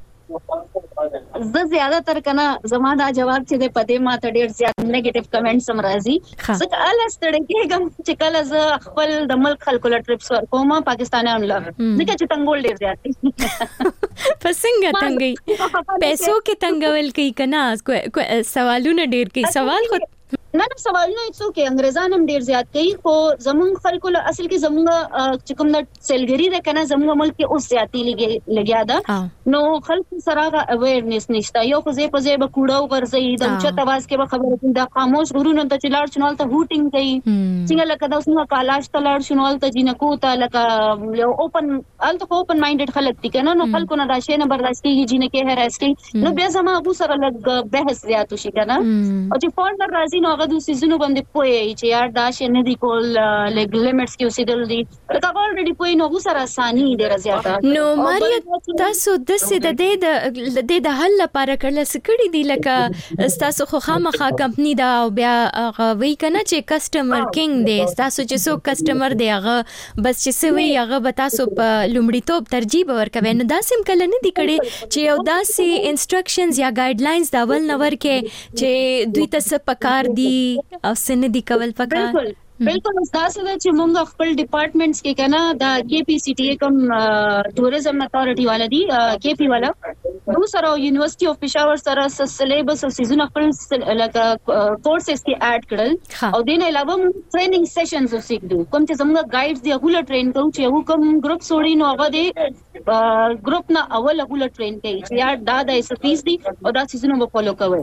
زه زیاده تر کنه زما دا جواب چې د پدې ماته ډیر زیات نیگیټیو کمنټس هم راځي ځکه اله ستړی کېږم چې کله زه خپل د ملک خلکو له ټریپس ورکوم پاکستانیانو له ځکه چې تنګول ډیر زیات دي په څنګه تنګي پیسو کې تنګول کوي کنه سوالونه ډیر کوي سوال خو نه نه سوالونه هیڅ کې انګريزان هم ډیر زیات کوي خو زمونږ خلکو له اصل کې زمونږ چې کوم د سیلګری ده کنه زمونږ ملک کې اوس زیاتی لګي لګیا ده نو خلکو سره اویرنس نشته یو خو زه په زه به کوړو ورځي د چت आवाज کې به خبره کوي دا خاموش غرونه ته چلاړ شنوال ته هوټینګ کوي څنګه لکه دا اوسنه کالاش ته لاړ شنوال ته جنکو ته لکه یو اوپن الته اوپن مایندډ خلک دي کنه نو خلکو نه راشي نه برداشت کوي جنکه هراسټي نو بیا زما ابو سره لګ بحث زیات شي کنه او چې فورنر راځي نو د سيزونو باندې پوي چې یار دا شي نه دی کول لګ لیمټس کې اوسېدل دي دا اوريدي پوي نو سره اساني ډیر زیاته نو ماریا تاسو د څه د دې د د حل لپاره کړل سکړی دی لکه تاسو خو خامخا کمپنی دا او بیا وی کنه چې کسٹمر کینګ دی تاسو چې سو کسٹمر دی هغه بس چې سوي هغه به تاسو په لومړیتوب ترجیح ورکوي نو دا سم کله نه دی کړي چې یو داسې انسټرکشنز یا ګایډلاینز دا ول نور کې چې دوی ته پکار دی او سن دي کول پکار بالکل بالکل تاسو چې موږ خپل ډپارټمنټس کې کنه دا کے پی سی ټی کوم ټوریزم اتھارټي والا دی کے پی والا نو سره یونیورسيټي اف پېښور سره سلیبس او سيزون خپل لکه کورسز کې اډ کړل او دین علاوه ټریننګ سیشنز وسیکدو کوم چې زموږ گایډز دی هغه ټرین کوو چې هغه کوم ګروپ سوړي نو هغه دی ګروپ نه اول هغه ټرین کوي چې یار دا د اس پیس دی او دا سيزون به فالو کوي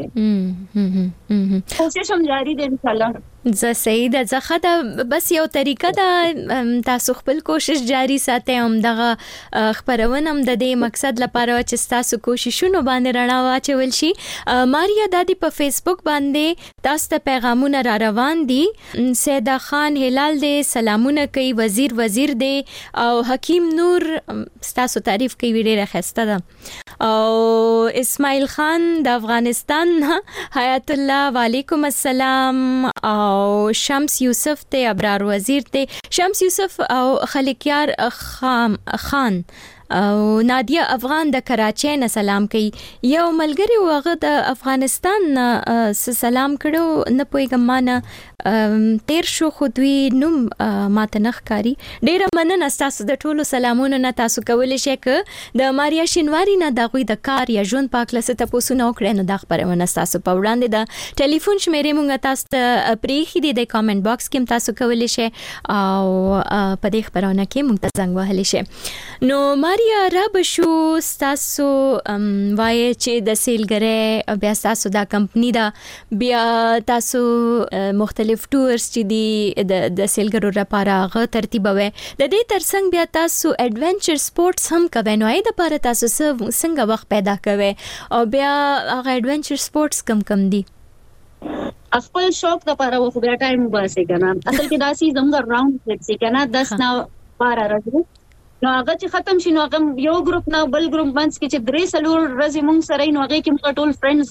کوشش هم جاری دی ان شاء الله. زه سید زخه دا بس یو طریقه دا تاسو خپل کوشش جاری ساتئ هم دغه خبرونه هم د دې مقصد لپاره چې تاسو کوششونه باندې رڼا واچول شي. ماریا دادی په فیسبوک باندې تاسو ته پیغامونه را روان دي. سیدا خان هلال دې سلامونه کوي وزیر وزیر دې او حکیم نور تاسو تعریف کوي ډیره خسته ده او اسماعیل خان د افغانستان حیات الله وعلیکم السلام او شمس یوسف ته ابرار وزیر ته شمس یوسف او خلکیار خام خان او نادیا افغان د کراچۍ نه سلام کوي. یو ملګری وغه د افغانستان نه سلام کړو نه پويګم مانه تیر شو خو دوی نوم ماته نخکاری. ډیره مننه تاسو د ټولو سلامونو نه تاسو کولای شئ ک د ماریا شینواری نه دغه د کار یا ژوند پاک لسه تاسو نو کړئ نو د خبرونه تاسو په وړاندې د ټلیفون شمیرې مونږ تاسو ته پریخي دي د کامنټ باکس کې تاسو کولای شئ او په دې خبرونه کې مونږ ته زنګ وهلی شئ. نو ماریا یا رب شو تاسو وای چې د سیلګری بیا تاسو دا کمپنی دا بیا تاسو مختلف ټورز چې دی د سیلګرو لپاره غو ترتیبوي د دې ترڅنګ بیا تاسو ایڈونچر سپورتس هم کوي نو اې د لپاره تاسو څنګه وخت پیدا کوي او بیا هغه ایڈونچر سپورتس کم کم دي خپل شوق د لپاره خو بیا ټایم وباسي کنه اصل کې داسي زموږ راوند فلیکس کنه دس نه بارہ راځي نو هغه چې ختم شي نو هغه یو ګروپ نه بل ګروپ باندې کې چې درې سلور ورځې مونږ سره نو هغه کې موږ ټول فرندز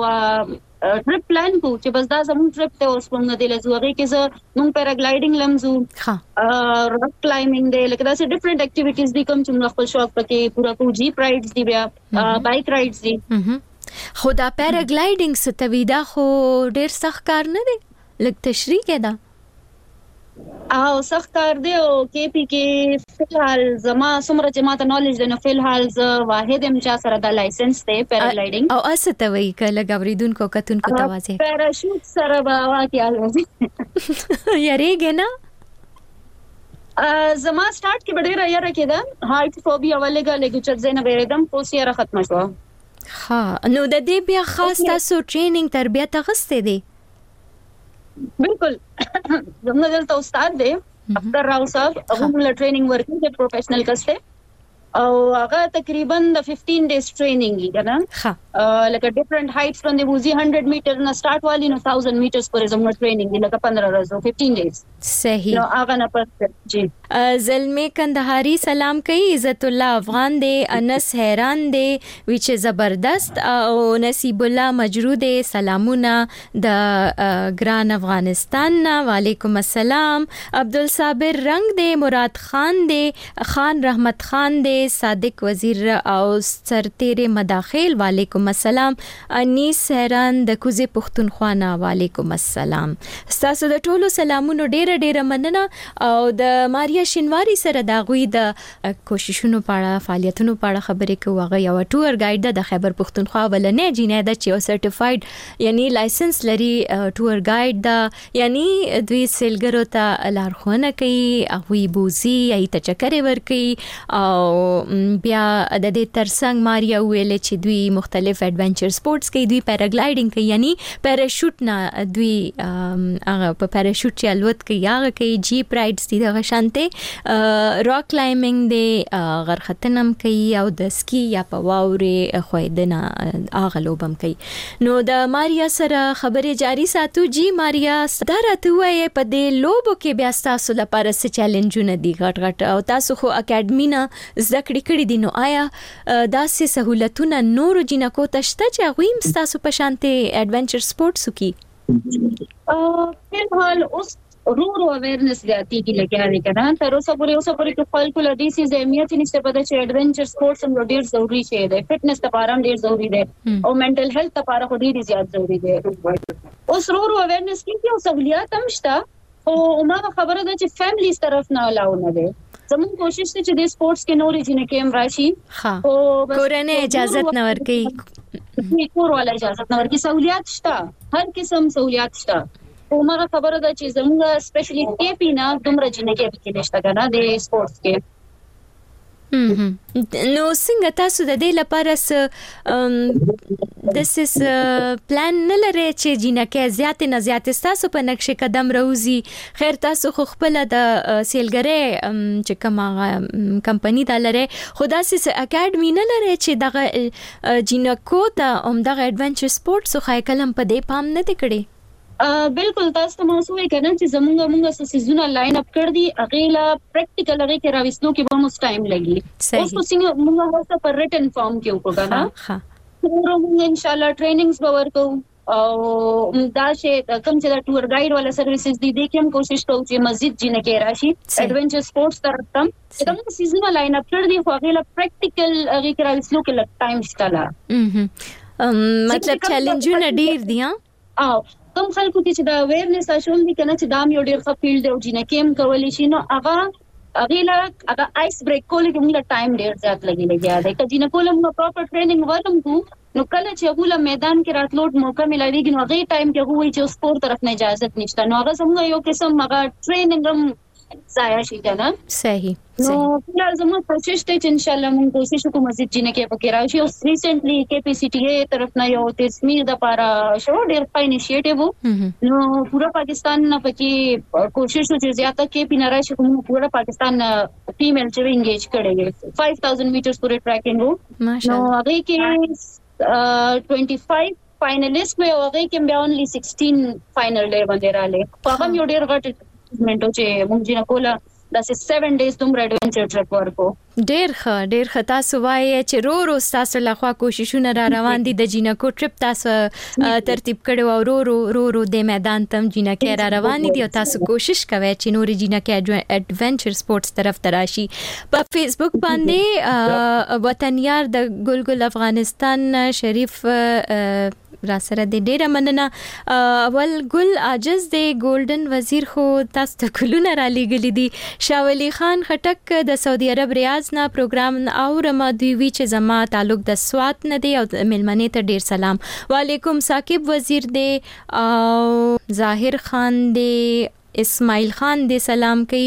یو ټریپ پلان کو چې بس دا زموږ ټریپ ته اوس موږ د لزو هغه کې زه موږ پیراګلایډینګ لمزو ها راک کلایمبینګ دی لکه دا سه ډیفرنٹ اکټیویټیز دي کوم چې موږ خپل شوق پکې پورا کو جی رایډز دي بیا بایک رایډز دي. خو دا پیراګلایډینګ ستویدا خو ډیر سخت کار نه دی لکه تشریح کړه او سخت کار دی او کې پی کې فلحال زما څومره چې ماته نالج دی نو فلحال ز واحد ام چا سره د لایسنس دی پیراګلایډینګ او استه وی کله غوریدونکو کتونکو توازه پیراشوټ سره واکه الوزي یریګه نه زما سٹارټ کې ډېر یاره کېده هایټ فوبیا ولګه لګو چې زنه ویریدم پوسیره ختم شو ها نو د دې بیا خاص تاسو ټریننګ تربیت غسته دي؟ بالکل زموږ دلته استاد دی اختر راو صاحب، هغه موږ ټریننګ ورکوي د پروفیشنل کسته او هغه تقریبا د fifteen days training دی کنه. ها لکه ډیفرنٹ هایټس باندې وزي one hundred میټر نه سٹارټ والی نو one thousand میټرز پورې زموږ ټریننګ دی لکه fifteen ورځې fifteen days. صحیح. نو هغه نه پس جی زلمی کندهاری سلام کوي، عزت الله افغان دی، انس حیران دی وچ زبردست او نصیب الله مجرود سلامونه د ګران افغانستان نا. وعلیکم السلام. عبدالصابر رنگ دی، مراد خان دی، خان رحمت خان دی، صادق وزیر او سرتیره مداخل. وعلیکم السلام. انیس حیران د کوزه پښتونخوا نا. وعلیکم السلام. تاسو د ټولو سلامونو ډیره ډیره مننه او د ماریا شینواری سره دا غوي د کوششونو په اړه فعالیتونو په اړه خبرې کوو. هغه یو ټور گایډ د خیبر پښتونخوا ولنې جینې د چې سرټیفاید یعنی لایسنس لري ټور گایډ دا، یعنی دوی سیلګرو ته لارښوونه کوي، هغه بوزي ای ته چکرې ور کوي او بیا د دې ترڅنګ ماریا ویل چې دوی مختلف ایڈونچر سپورتس کوي، دوی پیراګلایډینګ کوي یعنی پیراشوټ نه دوی هغه په پیراشوټ چې الوت کوي، هغه کوي جیپ رایډز دي، دغه شانته راک کلایمبینګ دی، غرختنم کوي او د سکی یا په واورې خویدنه هغه لوبم کوي. نو د ماریا سره خبرې جاری ساتو. جی ماریا ستاره وایي په دې لوبو کې بیا تاسو لپاره څه چیلنجونه دي غټ غټ او تاسو خو اکیډمي نه زده کړې کړې دي، نو آیا داسې سہولتونه نور جنکو ته شته چې هغوی هم تاسو په شانته ایڈونچر سپورټس کوي؟ فلحال اوس رورو اویرنس زیاتی کی لګیا دی کنه. تر اوسه پورې اوسه پورې په خلکو له دې سیز اهمیت نشته پته چې ایڈونچر سپورتس هم ډیر ضروری شی دی، فټنس لپاره هم ډیر ضروری دی او منټل هیلث لپاره خو ډیر زیات ضروری دی. اوس رورو اویرنس کې یو سہولیات هم شته او ما خبره ده چې فیملیز طرف نه الاو نه دی. زمون کوشش ته چې د سپورتس کې نورې جنې کې هم راشي او کورنۍ اجازه نه ورکړي، کور والا اجازه نه ورکړي. سہولیات شته، هر قسم سہولیات شته. او ما خبره ده چې زموږ سپیشلی کې پینا دومره جنې کې کې نشته کنه د سپورتس کې. نو څنګه تاسو د دې لپاره س د سیس پلان نه لري چې جنکه زیات نه زیات تاسو په نقش قدم روزي؟ خیر تاسو خو خپل د سیلګری چې کومه کمپنی دا لري، خدا سیس اکیډمي نه لري چې دغه جنکو ته هم دغه ایڈونچر سپورتس خو کلم په دې پام نه تکړي؟ بالکل تاسو ته موضوع کنه چې زمونږ موږ سيزونه لاین اپ کړ دي، اغیلا پریکټیکل هغه کې راوښنو کې به مو ټایم لګي. اوس څنګه موږ هڅه پر ریټن فارم کې وکړو کنه. ها موږ ان شاء الله ټریننګز به ورکو او دا چې کوم چې دا ټور گایډ والا سرویسز دي د کوم کوشش کوو چې مسجد جنہ کې راشي ایڈونچر سپورتس طرف تم کوم سيزونه لاین اپ کړ دي، خو اغیلا پریکټیکل هغه کې راوښنو کې لږ ټایم شته لا. مطلب چیلنجونه ډیر دي. ها او کوم خلکو چې دا اویرنس شول دي کنه چې دا یو ډیر ښه فیلډ دی او جنکه هم کولی شي، نو هغه اغیلا هغه آیس بریک کول کې موږ ټایم ډیر زیات لګي لګیا دی. کله جنکه موږ پراپر ټریننګ ورکوم نو کله چې هغه میدان کې راتلوټ موقع ملایږي نو هغه ټایم کې هغه چې سپورت طرف نه اجازه نشته، نو هغه څنګه یو قسم هغه ټریننګ هم ضایع شي کنه. صحیح. نو فلحال زموږ کوشش ته چې ان شاء الله موږ کوشش وکړو مسجد جنہ کې پکې راشي. او ریسنټلی کې پی سی ټی اے طرف نه یو تصمیم د لپاره شو ډیر ښه انیشیټیو، نو پورا پاکستان نه پکې کوشش وکړي زیاته کې پی نه راشي، کوم پورا پاکستان فیمیل چې انګیج کړي five thousand میټرز پورې ټریکینګ وو. نو هغه کې twenty-five فائنلیست مې هغه کې بیا اونلی sixteen فائنل ډے باندې رااله. هغه یو ډیر غټ منټو چې موږ جنا کوله دا seven days دومره ایڈونچر ټریپ ورکو. ډیر ښه ډیر ښه. تاسو وایي چې رو رو تاسو لخوا کوششونه را روان دي د جنکو ټریپ تاسو ترتیب کړو او رو رو رو رو د میدان تم جنکه را روان دي او تاسو کوشش کوئ چې نور جنکه ایڈونچر سپورتس طرف تراشي. په فیسبوک باندې وطن یار د ګلګل افغانستان شریف را سره د ډیره مننه. اول ګل عاجز دی ګولډن وزیر خو تاسو ته کلونه را لګلی دي. شاولی خان خټک د سعودي عرب ریاض نه پروګرام او رما دوی وی چې زما تعلق د سوات نه دی او ملمنې ته ډیر سلام. وعلیکم ثاقب وزیر دی او ظاهر خان دی اسماعیل خان دې سلام کوي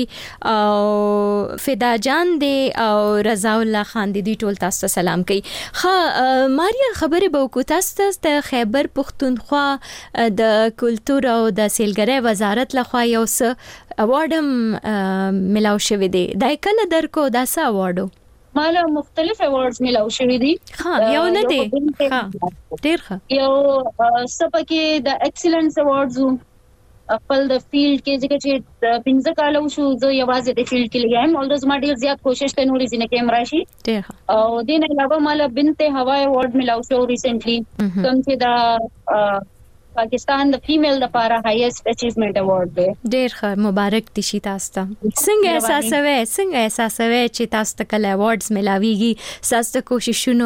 او فدا جان دې او رضا الله خان دې ټول تاسو ته سلام کوي. ها ماریا خبره به وکړو تاسو ته خیبر پښتونخوا د کلچر او د سیلګرۍ وزارت لخوا یو څه اوارډ ملاو شوی دی. دا کله درکو دا څه اوارډ مالا مختلف ایوارډز ملاو شوی دي. ها یو نه دی ها ډیر ښه یو سپکه د ایکسلنس ایوارډز خپل د فیلډ کې چې پنځه کال وشو زه یوازې د فیلډ کې لګایم او د زما ډیر زیات کوشش ته نورې ځینې کې راشي او د نه علاوه مال بنت هوا ایوارډ ملاو شو ریسنټلی کوم چې د پاکستان د فیمیل لپاره هایست اچیومنت ایوارډ دی. ډیر ښه مبارک دي شي تاسو ته. څنګه احساسوي څنګه احساسوي چې تاسو ته کله ایوارډز ملاويږي تاسو ته کوششونو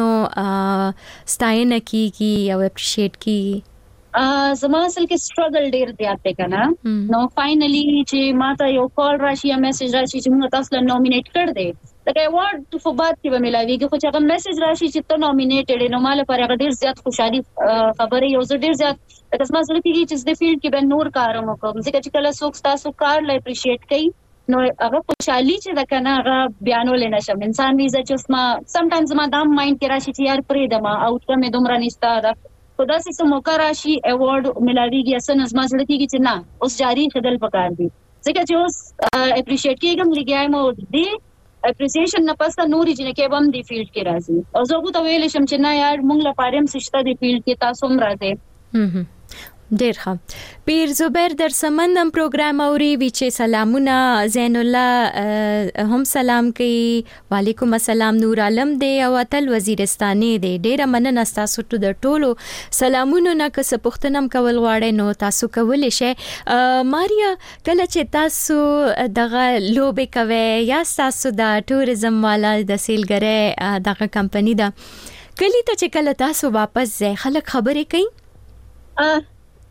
ستاینه کیږي او اپریشیټ کیږي؟ زما اصل کې سټرګل ډیر زیات دی کنه نو فائنلی چې ماته یو کال راشي یا میسج راشي چې موږ تاسو له نومینیټ کړ دې دا ایوارډ په بعد کې به ملاويږي خو چې هغه میسج راشي چې ته نومینیټډ نو مال پر هغه ډیر زیات خوشحالي خبره یو زه ډیر زیات د قسمه سره کېږي چې د فیلډ کې به نور کارونه کوم ځکه چې کله څوک تاسو کار لا اپریشیټ کوي نو هغه خوشحالي چې دا کنه هغه بیانول نه شم انسان ویزه چې ما سم ټایمز ما دا مایند کې راشي چې یار پرې دما اوټ کمه دومره نشته دا خدا سي سم موقع راشي ایوارډ ملاويږي اسن از ما سره کېږي چې نه اوس جاری خدل پکار دي ځکه چې اوس اپریشیټ کېږم لګیایم او دې اپریسیشن نه پسته نوري جن کې بم دی فیلډ کې راځي او زه غو ته ویل شم چې نه یار مونږ لپاره هم سشته دی فیلډ کې تاسو هم راځي. ډیر ښه پیر زبیر در سمندم پروګرام اوري وی چې سلامونه زین الله هم سلام کوي وعلیکم السلام نور عالم دی او تل وزیرستاني دی ډیره مننه تاسو ته د ټولو سلامونو نه که څه پوښتنه کول غواړئ نو تاسو کولی شئ. ماریا کله چې تاسو دغه لوبې کوي یا تاسو د ټوریزم والا د سیلګرۍ دغه کمپنی دا کلی ته چې کله تاسو واپس ځئ خلک خبرې کوي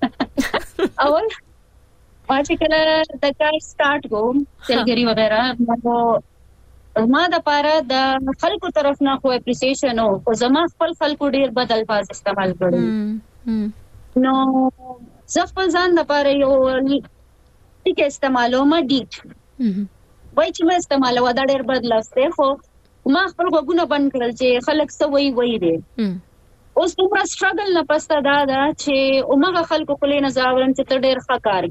اول ما چې کله د کار سٹارټ کوم سیلګری وغیرہ نو ما د پاره د خلکو طرف نه خو اپریسیشن او زما خپل خلکو ډیر بدل الفاظ استعمال کړو نو زه خپل ځان د پاره یو ټیک استعمالو ما ډیټ وای چې ما استعمالو دا ډیر بدل استه خو ما خپل غوونه بند کړل چې خلک سوي وای دي اوس دومره سټرګل نه پسته دا دا چې اومغه خلکو کولې نه زاورم چې ته ډېر ښه کار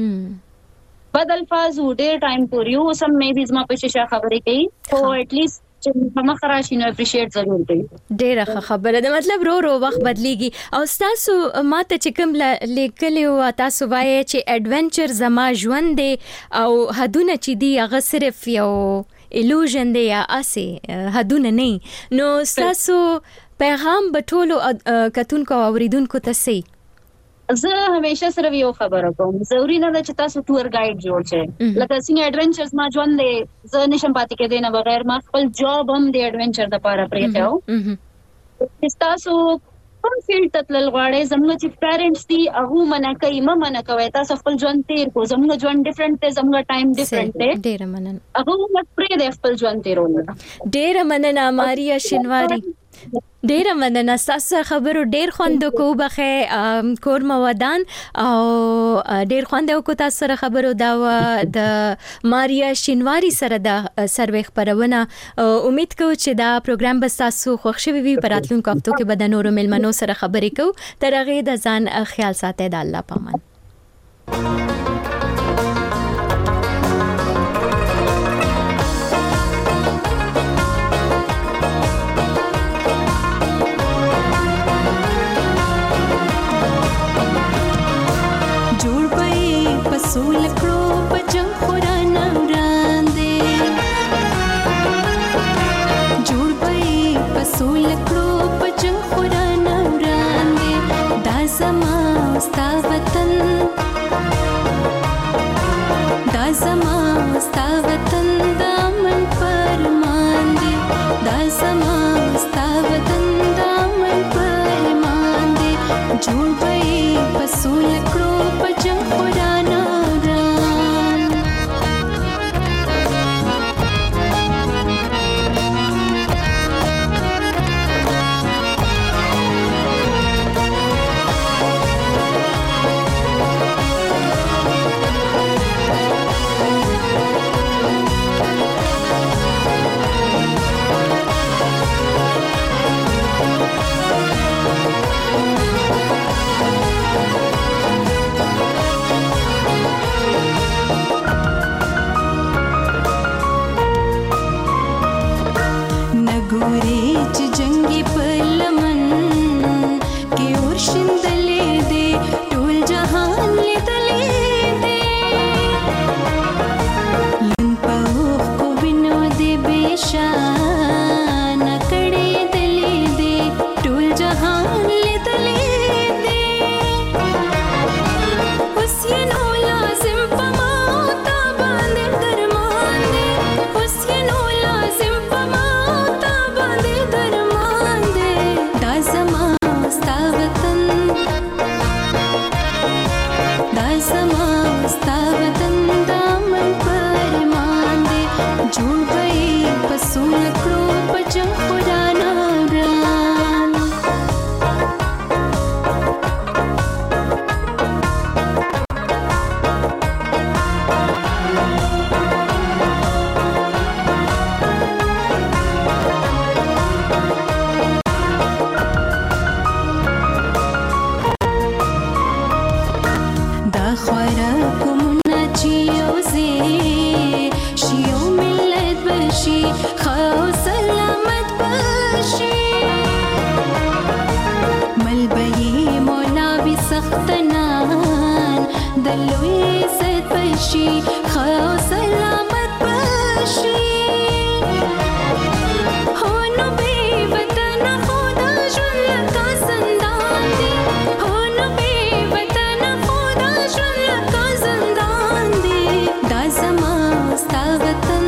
کې بدل فاز ډېر ټایم پورې یو سم مې بزما په شیشه خبرې کوي خو اټ لیست چې ما خراشي نو اپریشیټ ضرور کوي. ډېر ښه خبره ده مطلب رو رو وخت بدليږي او تاسو ماته چې کوم لیکلی او تاسو وایي چې ایڈونچر زما ژوند دی او حدونه چې دی هغه صرف یو ایلوژن دی یا اسی حدونه نه نو تاسو پیغام بټولو کتونکو او اوریدونکو ته سي. زه همیشه صرف یو خبره کوم ضروري نه ده چې تاسو ټور گایډ جوړ شئ لکه څنګه ایڈونچرز ما ژوند دی زه نشم پاتې کېدای نه بغیر ما خپل جاب هم د ایڈونچر لپاره پرې کاو چې تاسو کوم فیلډ ته تلل غواړئ زموږ چې پیرنټس دي هغه منع کوي ما منع کوي تاسو خپل ژوند تیر کو زموږ ژوند ډیفرنٹ دی زموږ ټایم ډیفرنٹ دی. ډېر مننه هغه موږ پرې د خپل ژوند تیرول. ډېر مننه ماریا شینواری ډیره مننه تاسو خبرو ډیر خوند کو بخې کور مودان او ډیر خوند کو تاسو سره خبرو دا د ماریا شینواری سره د سروي خبرونه امید کوم چې دا پروګرام به تاسو خوښ شوي وي پراتلونکو هفتو کې به د نورو ملمنو سره خبرې کوو تر هغه د ځان خیال ساتئ د الله پامان. سول کړو په جنگ قران وړاندې جوړ پي په سول کړو په جنگ قران وړاندې دا زما ستا وطن بشي خو سلامت بشي هو نو بے وطن خدا ژوند لکه زندان دی هو نو بے وطن خدا ژوند لکه زندان دی دا زما ستا وطن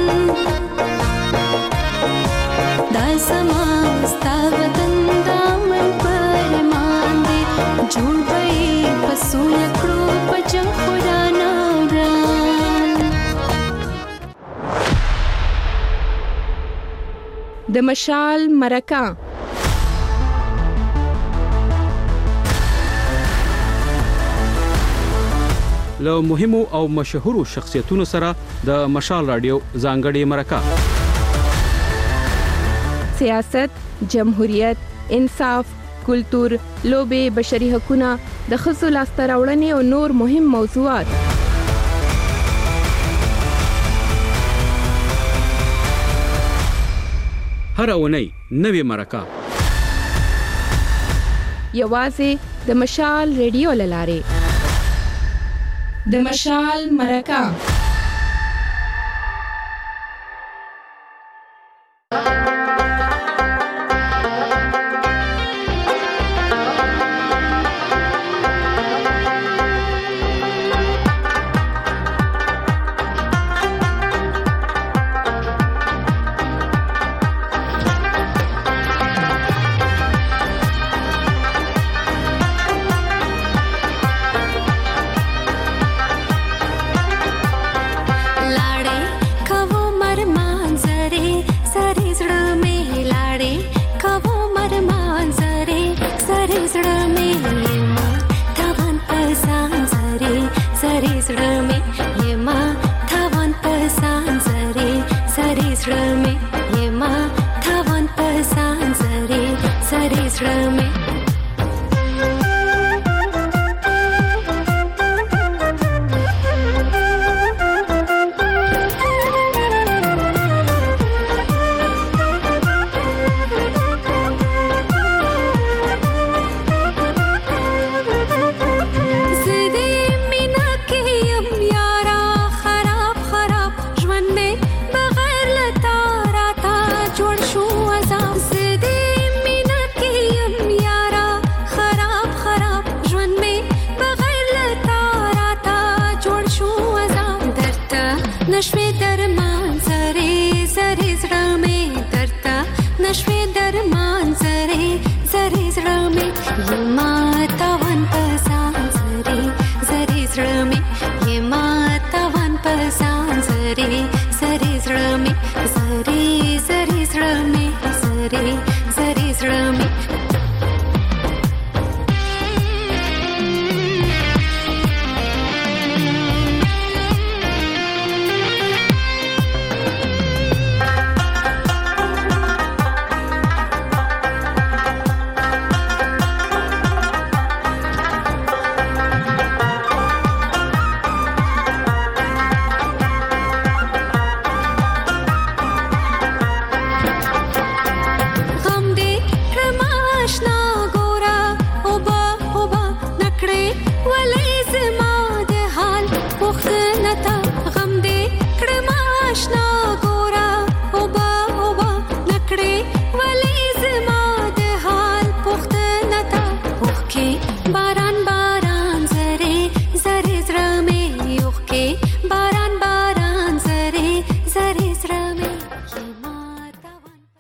دا زما ستا وطن دامن پر مان دی جوړ به پسول کړو پجن خدا نوران د مشال مرکه له مهمو او مشهورو شخصیتونو سره د مشال رادیو ځانګړي مرکه سیاست، جمهوریت، انصاف، کلتور، لوبې، بشري حقوقونه، د ښځو لاسته راوړنې او نور مهم موضوعات. هر اونۍ نوې مرکه یوازې د مشال ریډیو له لارې. د مشال مرکه Sari, sari, sari, sari, sari, sari, sari,